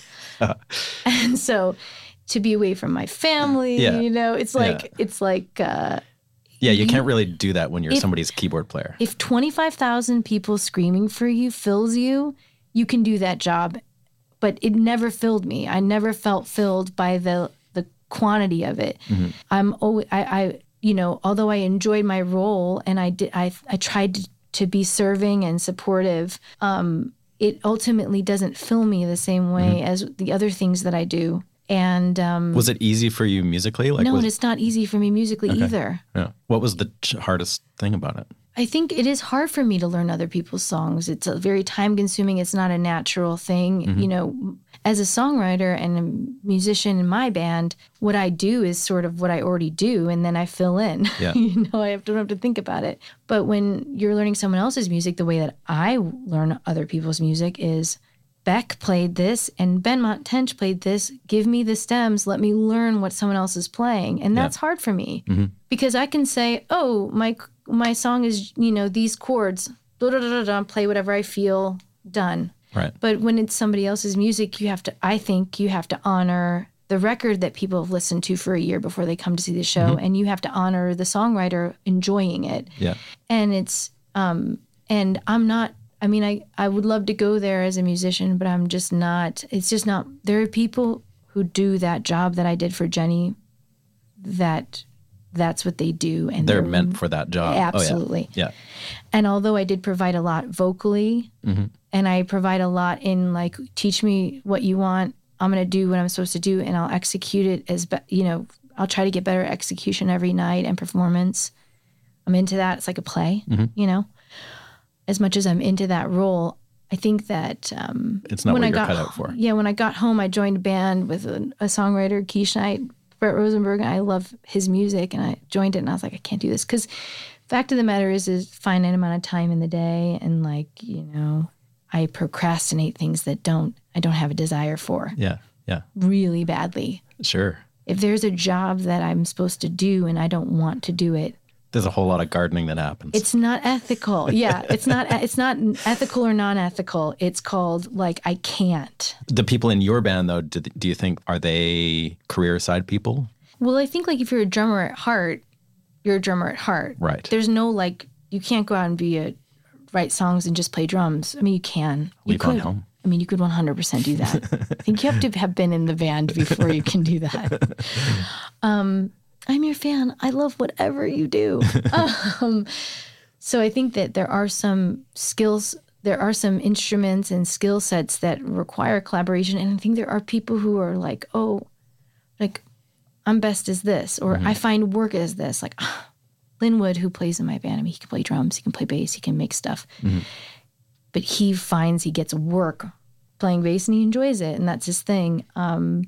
And so to be away from my family, Yeah. you know, it's like, it's like, uh, Yeah, you can't really do that when you're If- somebody's keyboard player. if twenty-five thousand people screaming for you fills you, you can do that job. But it never filled me. I never felt filled by the, the quantity of it. Mm-hmm. I'm always, I, I, you know, although I enjoyed my role and I did, I, I tried to, to be serving and supportive, um, it ultimately doesn't fill me the same way Mm-hmm. as the other things that I do. And um, Was it easy for you musically? Like, no, was, and it's not easy for me musically either. yeah. What was the ch- hardest thing about it? I think it is hard for me to learn other people's songs. It's a very time consuming. It's not a natural thing. Mm-hmm. You know, as a songwriter and a musician in my band, what I do is sort of what I already do, and then I fill in. Yeah. You know, I have- don't have to think about it. But when you're learning someone else's music, the way that I learn other people's music is Beck played this and Benmont Tench played this. Give me the stems. Let me learn what someone else is playing. And that's hard for me because I can say, oh, my my song is, you know, these chords, da, da, da, da, da, play whatever I feel done. Right. But when it's somebody else's music, you have to, I think you have to honor the record that people have listened to for a year before they come to see the show. Mm-hmm. And you have to honor the songwriter enjoying it. Yeah. And it's, um, and I'm not, I mean, I, I would love to go there as a musician, but I'm just not, it's just not, there are people who do that job that I did for Jenny, that that's what they do. And they're, they're meant for that job. Absolutely. Oh, yeah. yeah. And although I did provide a lot vocally, mm-hmm. and I provide a lot in like, teach me what you want, I'm going to do what I'm supposed to do, and I'll execute it as, be- you know, I'll try to get better execution every night and performance. I'm into that. It's like a play, mm-hmm. you know, as much as I'm into that role. I think that um, it's not when what I you're got, cut out for. Yeah, when I got home, I joined a band with a, a songwriter, Keish Knight, Brett Rosenberg. And I love his music, and I joined it, and I was like, I can't do this, because fact of the matter is, is finite amount of time in the day, and like, you know, I procrastinate things that don't I don't have a desire for. Yeah, yeah, really badly. Sure. If there's a job that I'm supposed to do and I don't want to do it, there's a whole lot of gardening that happens. It's not ethical. Yeah, it's not it's not ethical or non-ethical. It's called like, I can't. The people in your band, though, do, do you think, are they career side people? Well, I think like if you're a drummer at heart, you're a drummer at heart. Right. There's no like, you can't go out and be a write songs and just play drums. I mean, you can. You Leave could. on home. I mean, you could one hundred percent do that. I think you have to have been in the band before you can do that. Um, I'm your fan. I love whatever you do. um, so I think that there are some skills, there are some instruments and skill sets that require collaboration. And I think there are people who are like, oh, like, I'm best as this, or mm-hmm. I find work as this. Like, oh, Linwood, who plays in my band, I mean, he can play drums, he can play bass, he can make stuff. Mm-hmm. But he finds he gets work playing bass, and he enjoys it, and that's his thing. Um,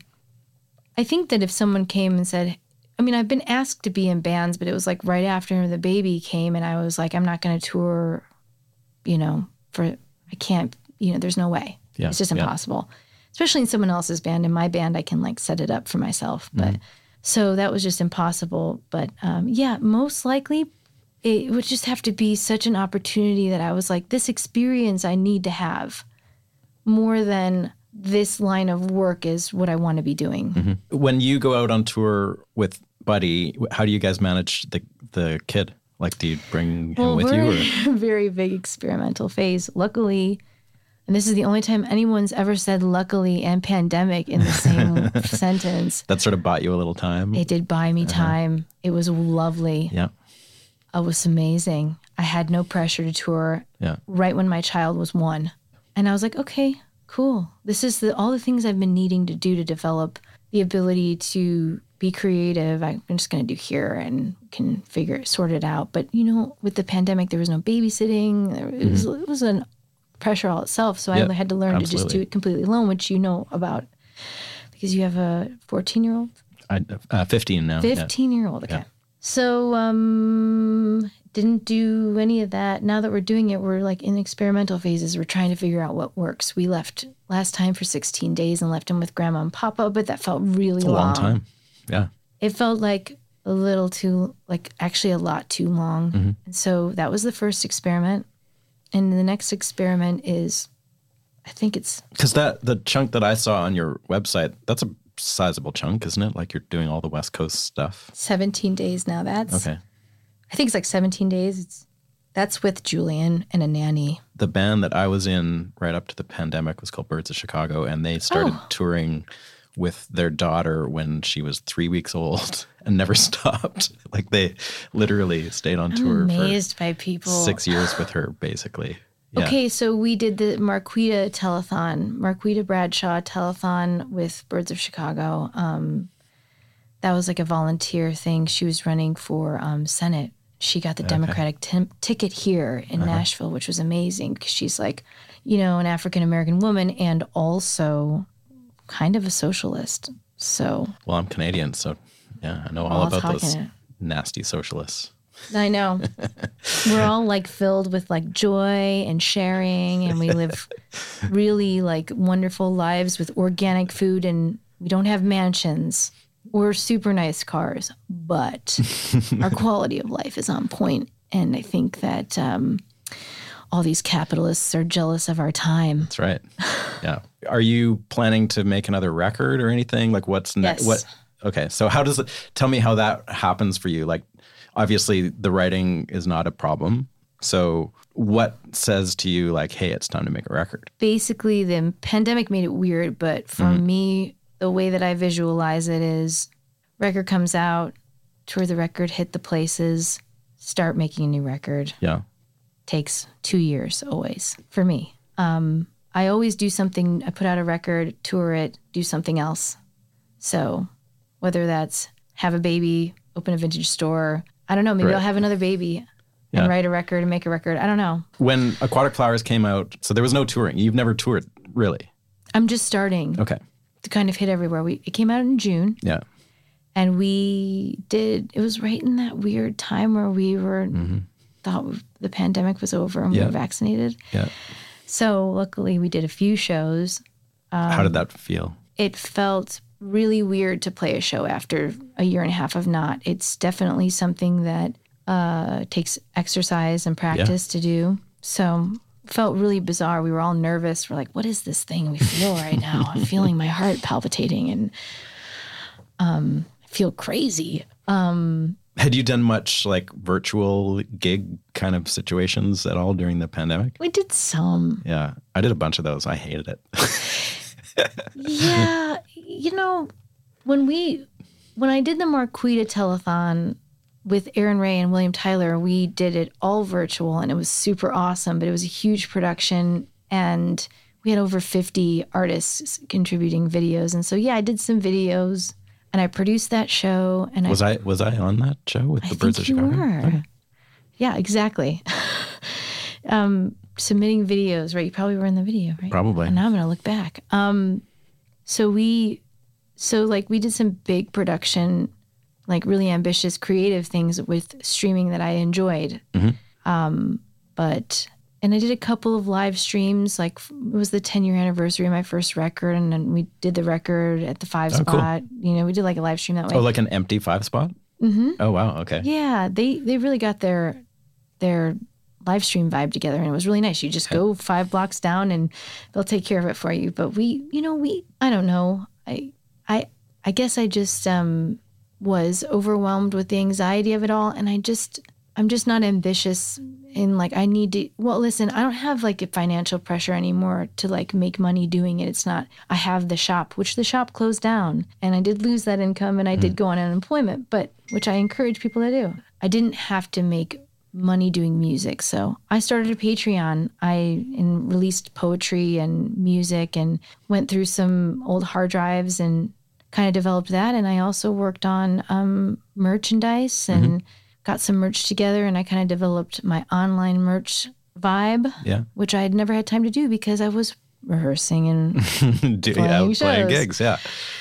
I think that if someone came and said, I mean, I've been asked to be in bands, but it was like right after the baby came, and I was like, I'm not going to tour, you know, for, I can't, you know, there's no way. Yeah, it's just impossible. Yeah. Especially in someone else's band. In my band, I can like set it up for myself. But mm-hmm. so that was just impossible. But um, yeah, most likely it would just have to be such an opportunity that I was like, this experience I need to have more than this line of work is what I want to be doing. Mm-hmm. When you go out on tour with Buddy, how do you guys manage the the kid? Like, do you bring him well, with we're you? Or? Very big experimental phase. Luckily, and this is the only time anyone's ever said luckily and pandemic in the same sentence. That sort of bought you a little time? It did buy me uh-huh. time. It was lovely. Yeah. It was amazing. I had no pressure to tour yeah. right when my child was one. And I was like, okay, cool. This is the, all the things I've been needing to do to develop the ability to be creative. I'm just going to do here and can figure it, sort it out. But, you know, with the pandemic, there was no babysitting. There, mm-hmm. It was, it was a pressure all itself. So yep, I had to learn absolutely. to just do it completely alone, which you know about because you have a fourteen-year-old? I, uh, fifteen now. fifteen-year-old, okay. Yeah. So um, didn't do any of that. Now that we're doing it, we're like in experimental phases. We're trying to figure out what works. We left last time for sixteen days and left him with Grandma and Papa, but that felt really it's a long. long time. Yeah. It felt like a little too, like actually a lot too long. Mm-hmm. And so that was the first experiment. And the next experiment is, I think it's... Because that the chunk that I saw on your website, that's a sizable chunk, isn't it? Like you're doing all the West Coast stuff. seventeen days now. That's... Okay. I think it's like seventeen days. It's That's with Julian and a nanny. The band that I was in right up to the pandemic was called Birds of Chicago, and they started oh. touring with their daughter when she was three weeks old and never stopped. Like they literally stayed on I'm tour amazed for by people. six years with her, basically. Yeah. Okay, so we did the Marquita telethon, Marquita Bradshaw telethon with Birds of Chicago. Um, that was like a volunteer thing. She was running for um, Senate. She got the okay. Democratic t- ticket here in uh-huh. Nashville, which was amazing because she's like, you know, an African-American woman and also kind of a socialist. So, well, I'm Canadian, so yeah, I know all about those nasty socialists. I know. We're all like filled with like joy and sharing, and we live really like wonderful lives with organic food, and we don't have mansions or super nice cars, but our quality of life is on point. And I think that um, all these capitalists are jealous of our time. That's right. Yeah. Are you planning to make another record or anything? Like what's next? Yes. What? Okay. So how does it, tell me how that happens for you? Like obviously the writing is not a problem. So what says to you like, hey, it's time to make a record? Basically, the pandemic made it weird, but for mm-hmm. me, the way that I visualize it is record comes out, tour the record, hit the places, start making a new record. Yeah. Takes two years always for me. Um, I always do something, I put out a record, tour it, do something else. So whether that's have a baby, open a vintage store, I don't know, maybe right. I'll have another baby yeah. and write a record and make a record. I don't know. When Aquatic Flowers came out, so there was no touring. You've never toured, really? I'm just starting. Okay. To kind of hit everywhere. We It came out in June. Yeah. And we did, it was right in that weird time where we were, mm-hmm. thought the pandemic was over and yeah. we were vaccinated. Yeah. So luckily we did a few shows. Um, How did that feel? It felt really weird to play a show after a year and a half of not. It's definitely something that uh, takes exercise and practice yeah. to do. So it felt really bizarre. We were all nervous. We're like, what is this thing we feel right now? I'm feeling my heart palpitating and um, I feel crazy. Um, Had you done much like virtual gig kind of situations at all during the pandemic? We did some. Yeah. I did a bunch of those. I hated it. Yeah. You know, when we, when I did the Marquita Telethon with Aaron Ray and William Tyler, we did it all virtual and it was super awesome, but it was a huge production and we had over fifty artists contributing videos. And so, yeah, I did some videos and I produced that show. And was I, I was I on that show with the I Birds of think Chicago? You were. Okay. Yeah, exactly. um, submitting videos, right? You probably were in the video, right? Probably. And now I'm going to look back. Um, so we, so like we did some big production, like really ambitious, creative things with streaming that I enjoyed. Mm-hmm. Um, but, and I did a couple of live streams, like it was the ten year anniversary of my first record. And then we did the record at the five oh, spot, cool. you know, we did like a live stream that way. Oh, like an empty five spot? Mm-hmm. Oh, wow. Okay. Yeah. They, they really got their, their live stream vibe together and it was really nice. You just okay. go five blocks down and they'll take care of it for you. But we, you know, we, I don't know. I, I, I guess I just, um, was overwhelmed with the anxiety of it all. And I just, I'm just not ambitious in like, I need to, well, listen, I don't have like a financial pressure anymore to like make money doing it. It's not, I have the shop, which the shop closed down and I did lose that income and I mm. did go on unemployment, but which I encourage people to do. I didn't have to make money doing music. So I started a Patreon. I and released poetry and music and went through some old hard drives and kind of developed that. And I also worked on um, merchandise and mm-hmm. got some merch together. And I kind of developed my online merch vibe, yeah. which I had never had time to do because I was rehearsing and do, playing yeah, shows. Playing gigs, yeah.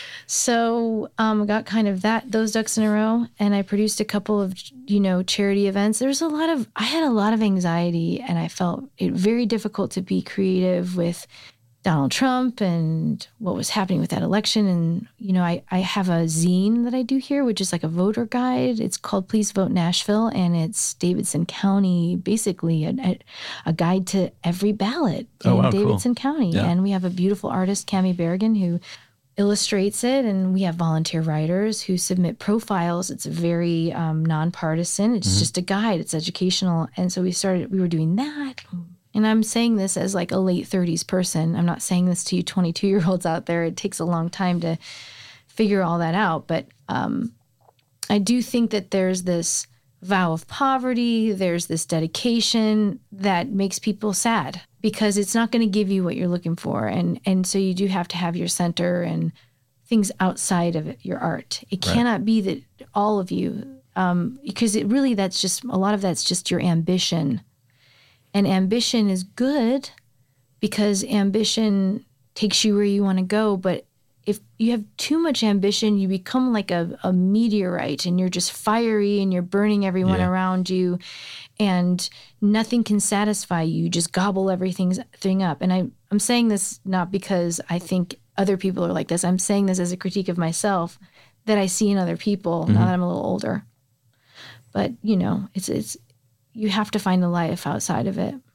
So um, got kind of that, those ducks in a row. And I produced a couple of, you know, charity events. There's a lot of, I had a lot of anxiety and I felt it very difficult to be creative with Donald Trump and what was happening with that election. And, you know, I, I have a zine that I do here, which is like a voter guide. It's called Please Vote Nashville. And it's Davidson County, basically a, a, a guide to every ballot in oh, wow, Davidson cool. County. Yeah. And we have a beautiful artist, Cami Berrigan, who illustrates it, and we have volunteer writers who submit profiles. It's very um, nonpartisan. It's mm-hmm. just a guide. It's educational. And so we started, we were doing that. And I'm saying this as like a late thirties person. I'm not saying this to you twenty-two-year-olds out there. It takes a long time to figure all that out. But um, I do think that there's this vow of poverty. There's this dedication that makes people sad because it's not going to give you what you're looking for. And and so you do have to have your center and things outside of it, your art. It right. cannot be that all of you, um, because it really, that's just, a lot of that's just your ambition. And ambition is good because ambition takes you where you want to go. But if you have too much ambition, you become like a, a meteorite and you're just fiery and you're burning everyone yeah. around you and nothing can satisfy you. You just gobble everything thing up. And I, I'm saying this not because I think other people are like this. I'm saying this as a critique of myself that I see in other people mm-hmm. now that I'm a little older. But, you know, it's it's you have to find the life outside of it.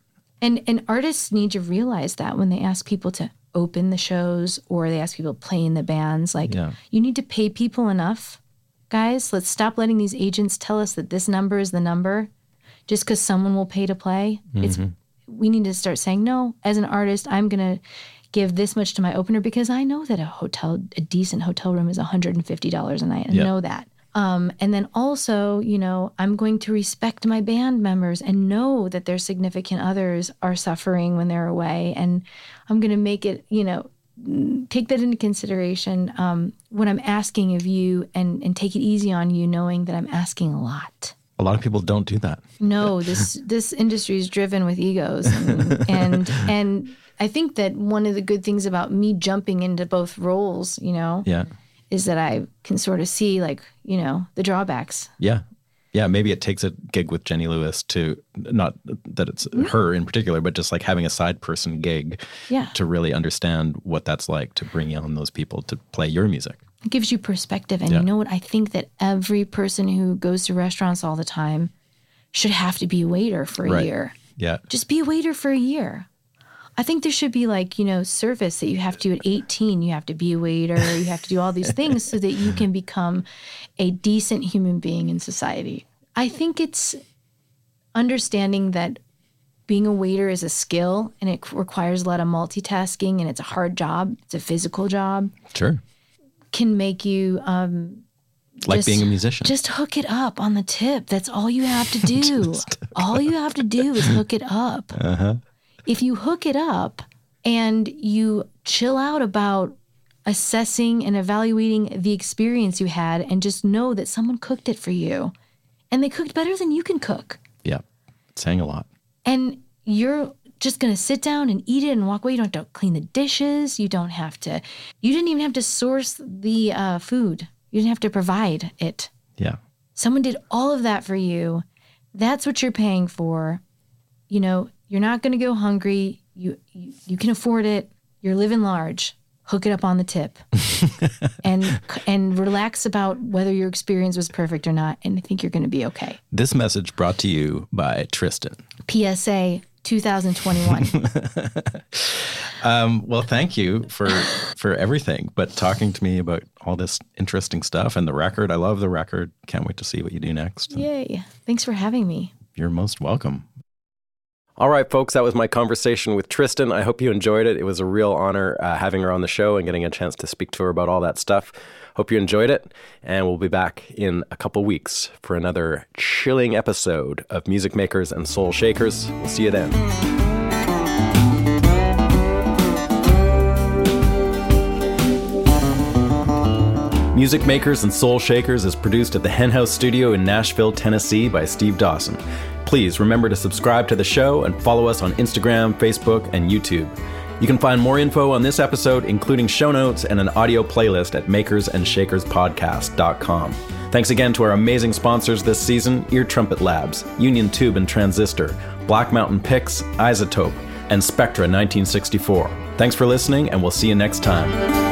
And and artists need to realize that when they ask people to open the shows or they ask people to play in the bands, like, Yeah. you need to pay people enough, guys. Let's stop letting these agents tell us that this number is the number just because someone will pay to play. It's we need to start saying, no, as an artist, I'm going to give this much to my opener because I know that a hotel, a decent hotel room is one hundred fifty dollars a night. I Yeah. know that. Um, and then also, you know, I'm going to respect my band members and know that their significant others are suffering when they're away. And I'm going to make it, you know, take that into consideration um, when I'm asking of you and, and take it easy on you, knowing that I'm asking a lot. A lot of people don't do that. No, this this industry is driven with egos, and, and and I think that one of the good things about me jumping into both roles, you know, Yeah. is that I can sort of see, like, you know, the drawbacks. Yeah. Yeah. Maybe it takes a gig with Jenny Lewis to, not that it's her in particular, but just like having a side person gig Yeah. to really understand what that's like to bring on those people to play your music. It gives you perspective. And Yeah. you know what? I think that every person who goes to restaurants all the time should have to be a waiter for a Right. year. Yeah. Just be a waiter for a year. I think there should be, like, you know, service that you have to do at eighteen. You have to be a waiter. You have to do all these things so that you can become a decent human being in society. I think it's understanding that being a waiter is a skill and it requires a lot of multitasking and it's a hard job. It's a physical job. Sure. Can make you um, Like just- being a musician. Just hook it up on the tip. That's all you have to do. All you have to do is hook it up. Uh-huh. If you hook it up and you chill out about assessing and evaluating the experience you had and just know that someone cooked it for you and they cooked better than you can cook. Yeah. It's saying a lot. And you're just going to sit down and eat it and walk away. You don't have to clean the dishes. You don't have to, you didn't even have to source the uh, food. You didn't have to provide it. Yeah. Someone did all of that for you. That's what you're paying for. You know, you're not going to go hungry. You, you you can afford it. You're living large. Hook it up on the tip. and and relax about whether your experience was perfect or not. And I think you're going to be okay. This message brought to you by Tristan. P S A twenty twenty-one. Um, well, thank you for for everything, but talking to me about all this interesting stuff and the record. I love the record. Can't wait to see what you do next. And Yay. Thanks for having me. you're most welcome. All right, folks, that was my conversation with Tristan. I hope you enjoyed it. It was a real honor uh, having her on the show and getting a chance to speak to her about all that stuff. Hope you enjoyed it, and we'll be back in a couple weeks for another chilling episode of Music Makers and Soul Shakers. We'll see you then. Music Makers and Soul Shakers is produced at the Hen House Studio in Nashville, Tennessee by Steve Dawson. Please remember to subscribe to the show and follow us on Instagram, Facebook, and YouTube. You can find more info on this episode, including show notes and an audio playlist at makers and shakers podcast dot com. Thanks again to our amazing sponsors this season, Ear Trumpet Labs, Union Tube and Transistor, Black Mountain Picks, Isotope, and Spectra nineteen sixty-four. Thanks for listening, and we'll see you next time.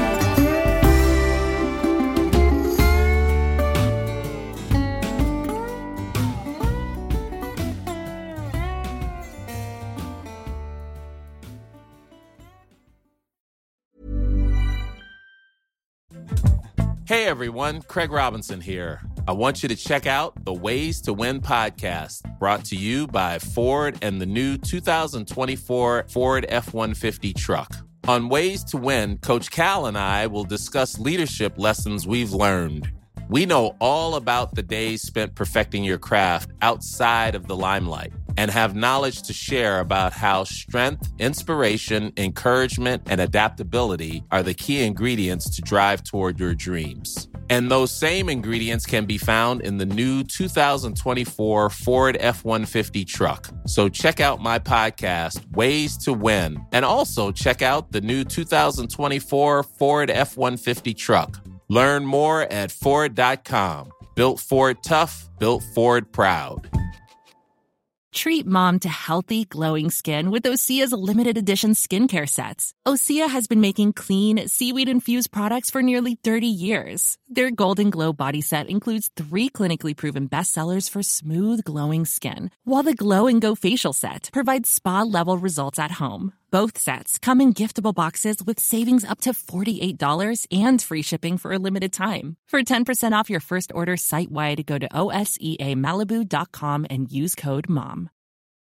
Hey everyone, Craig Robinson here. I want you to check out the Ways to Win podcast, brought to you by Ford and the new two thousand twenty-four Ford F one fifty truck. On Ways to Win, Coach Cal and I will discuss leadership lessons we've learned. We know all about the days spent perfecting your craft outside of the limelight and have knowledge to share about how strength, inspiration, encouragement, and adaptability are the key ingredients to drive toward your dreams. And those same ingredients can be found in the new two thousand twenty-four Ford F one fifty truck. So check out my podcast, Ways to Win, and also check out the new two thousand twenty-four Ford F one fifty truck. Learn more at Ford dot com. Built Ford tough, built Ford proud. Treat mom to healthy, glowing skin with Osea's limited edition skincare sets. Osea has been making clean, seaweed-infused products for nearly thirty years. Their Golden Glow body set includes three clinically proven bestsellers for smooth, glowing skin, while the Glow and Go facial set provides spa-level results at home. Both sets come in giftable boxes with savings up to forty-eight dollars and free shipping for a limited time. For ten percent off your first order site-wide, go to O S E A Malibu dot com and use code MOM.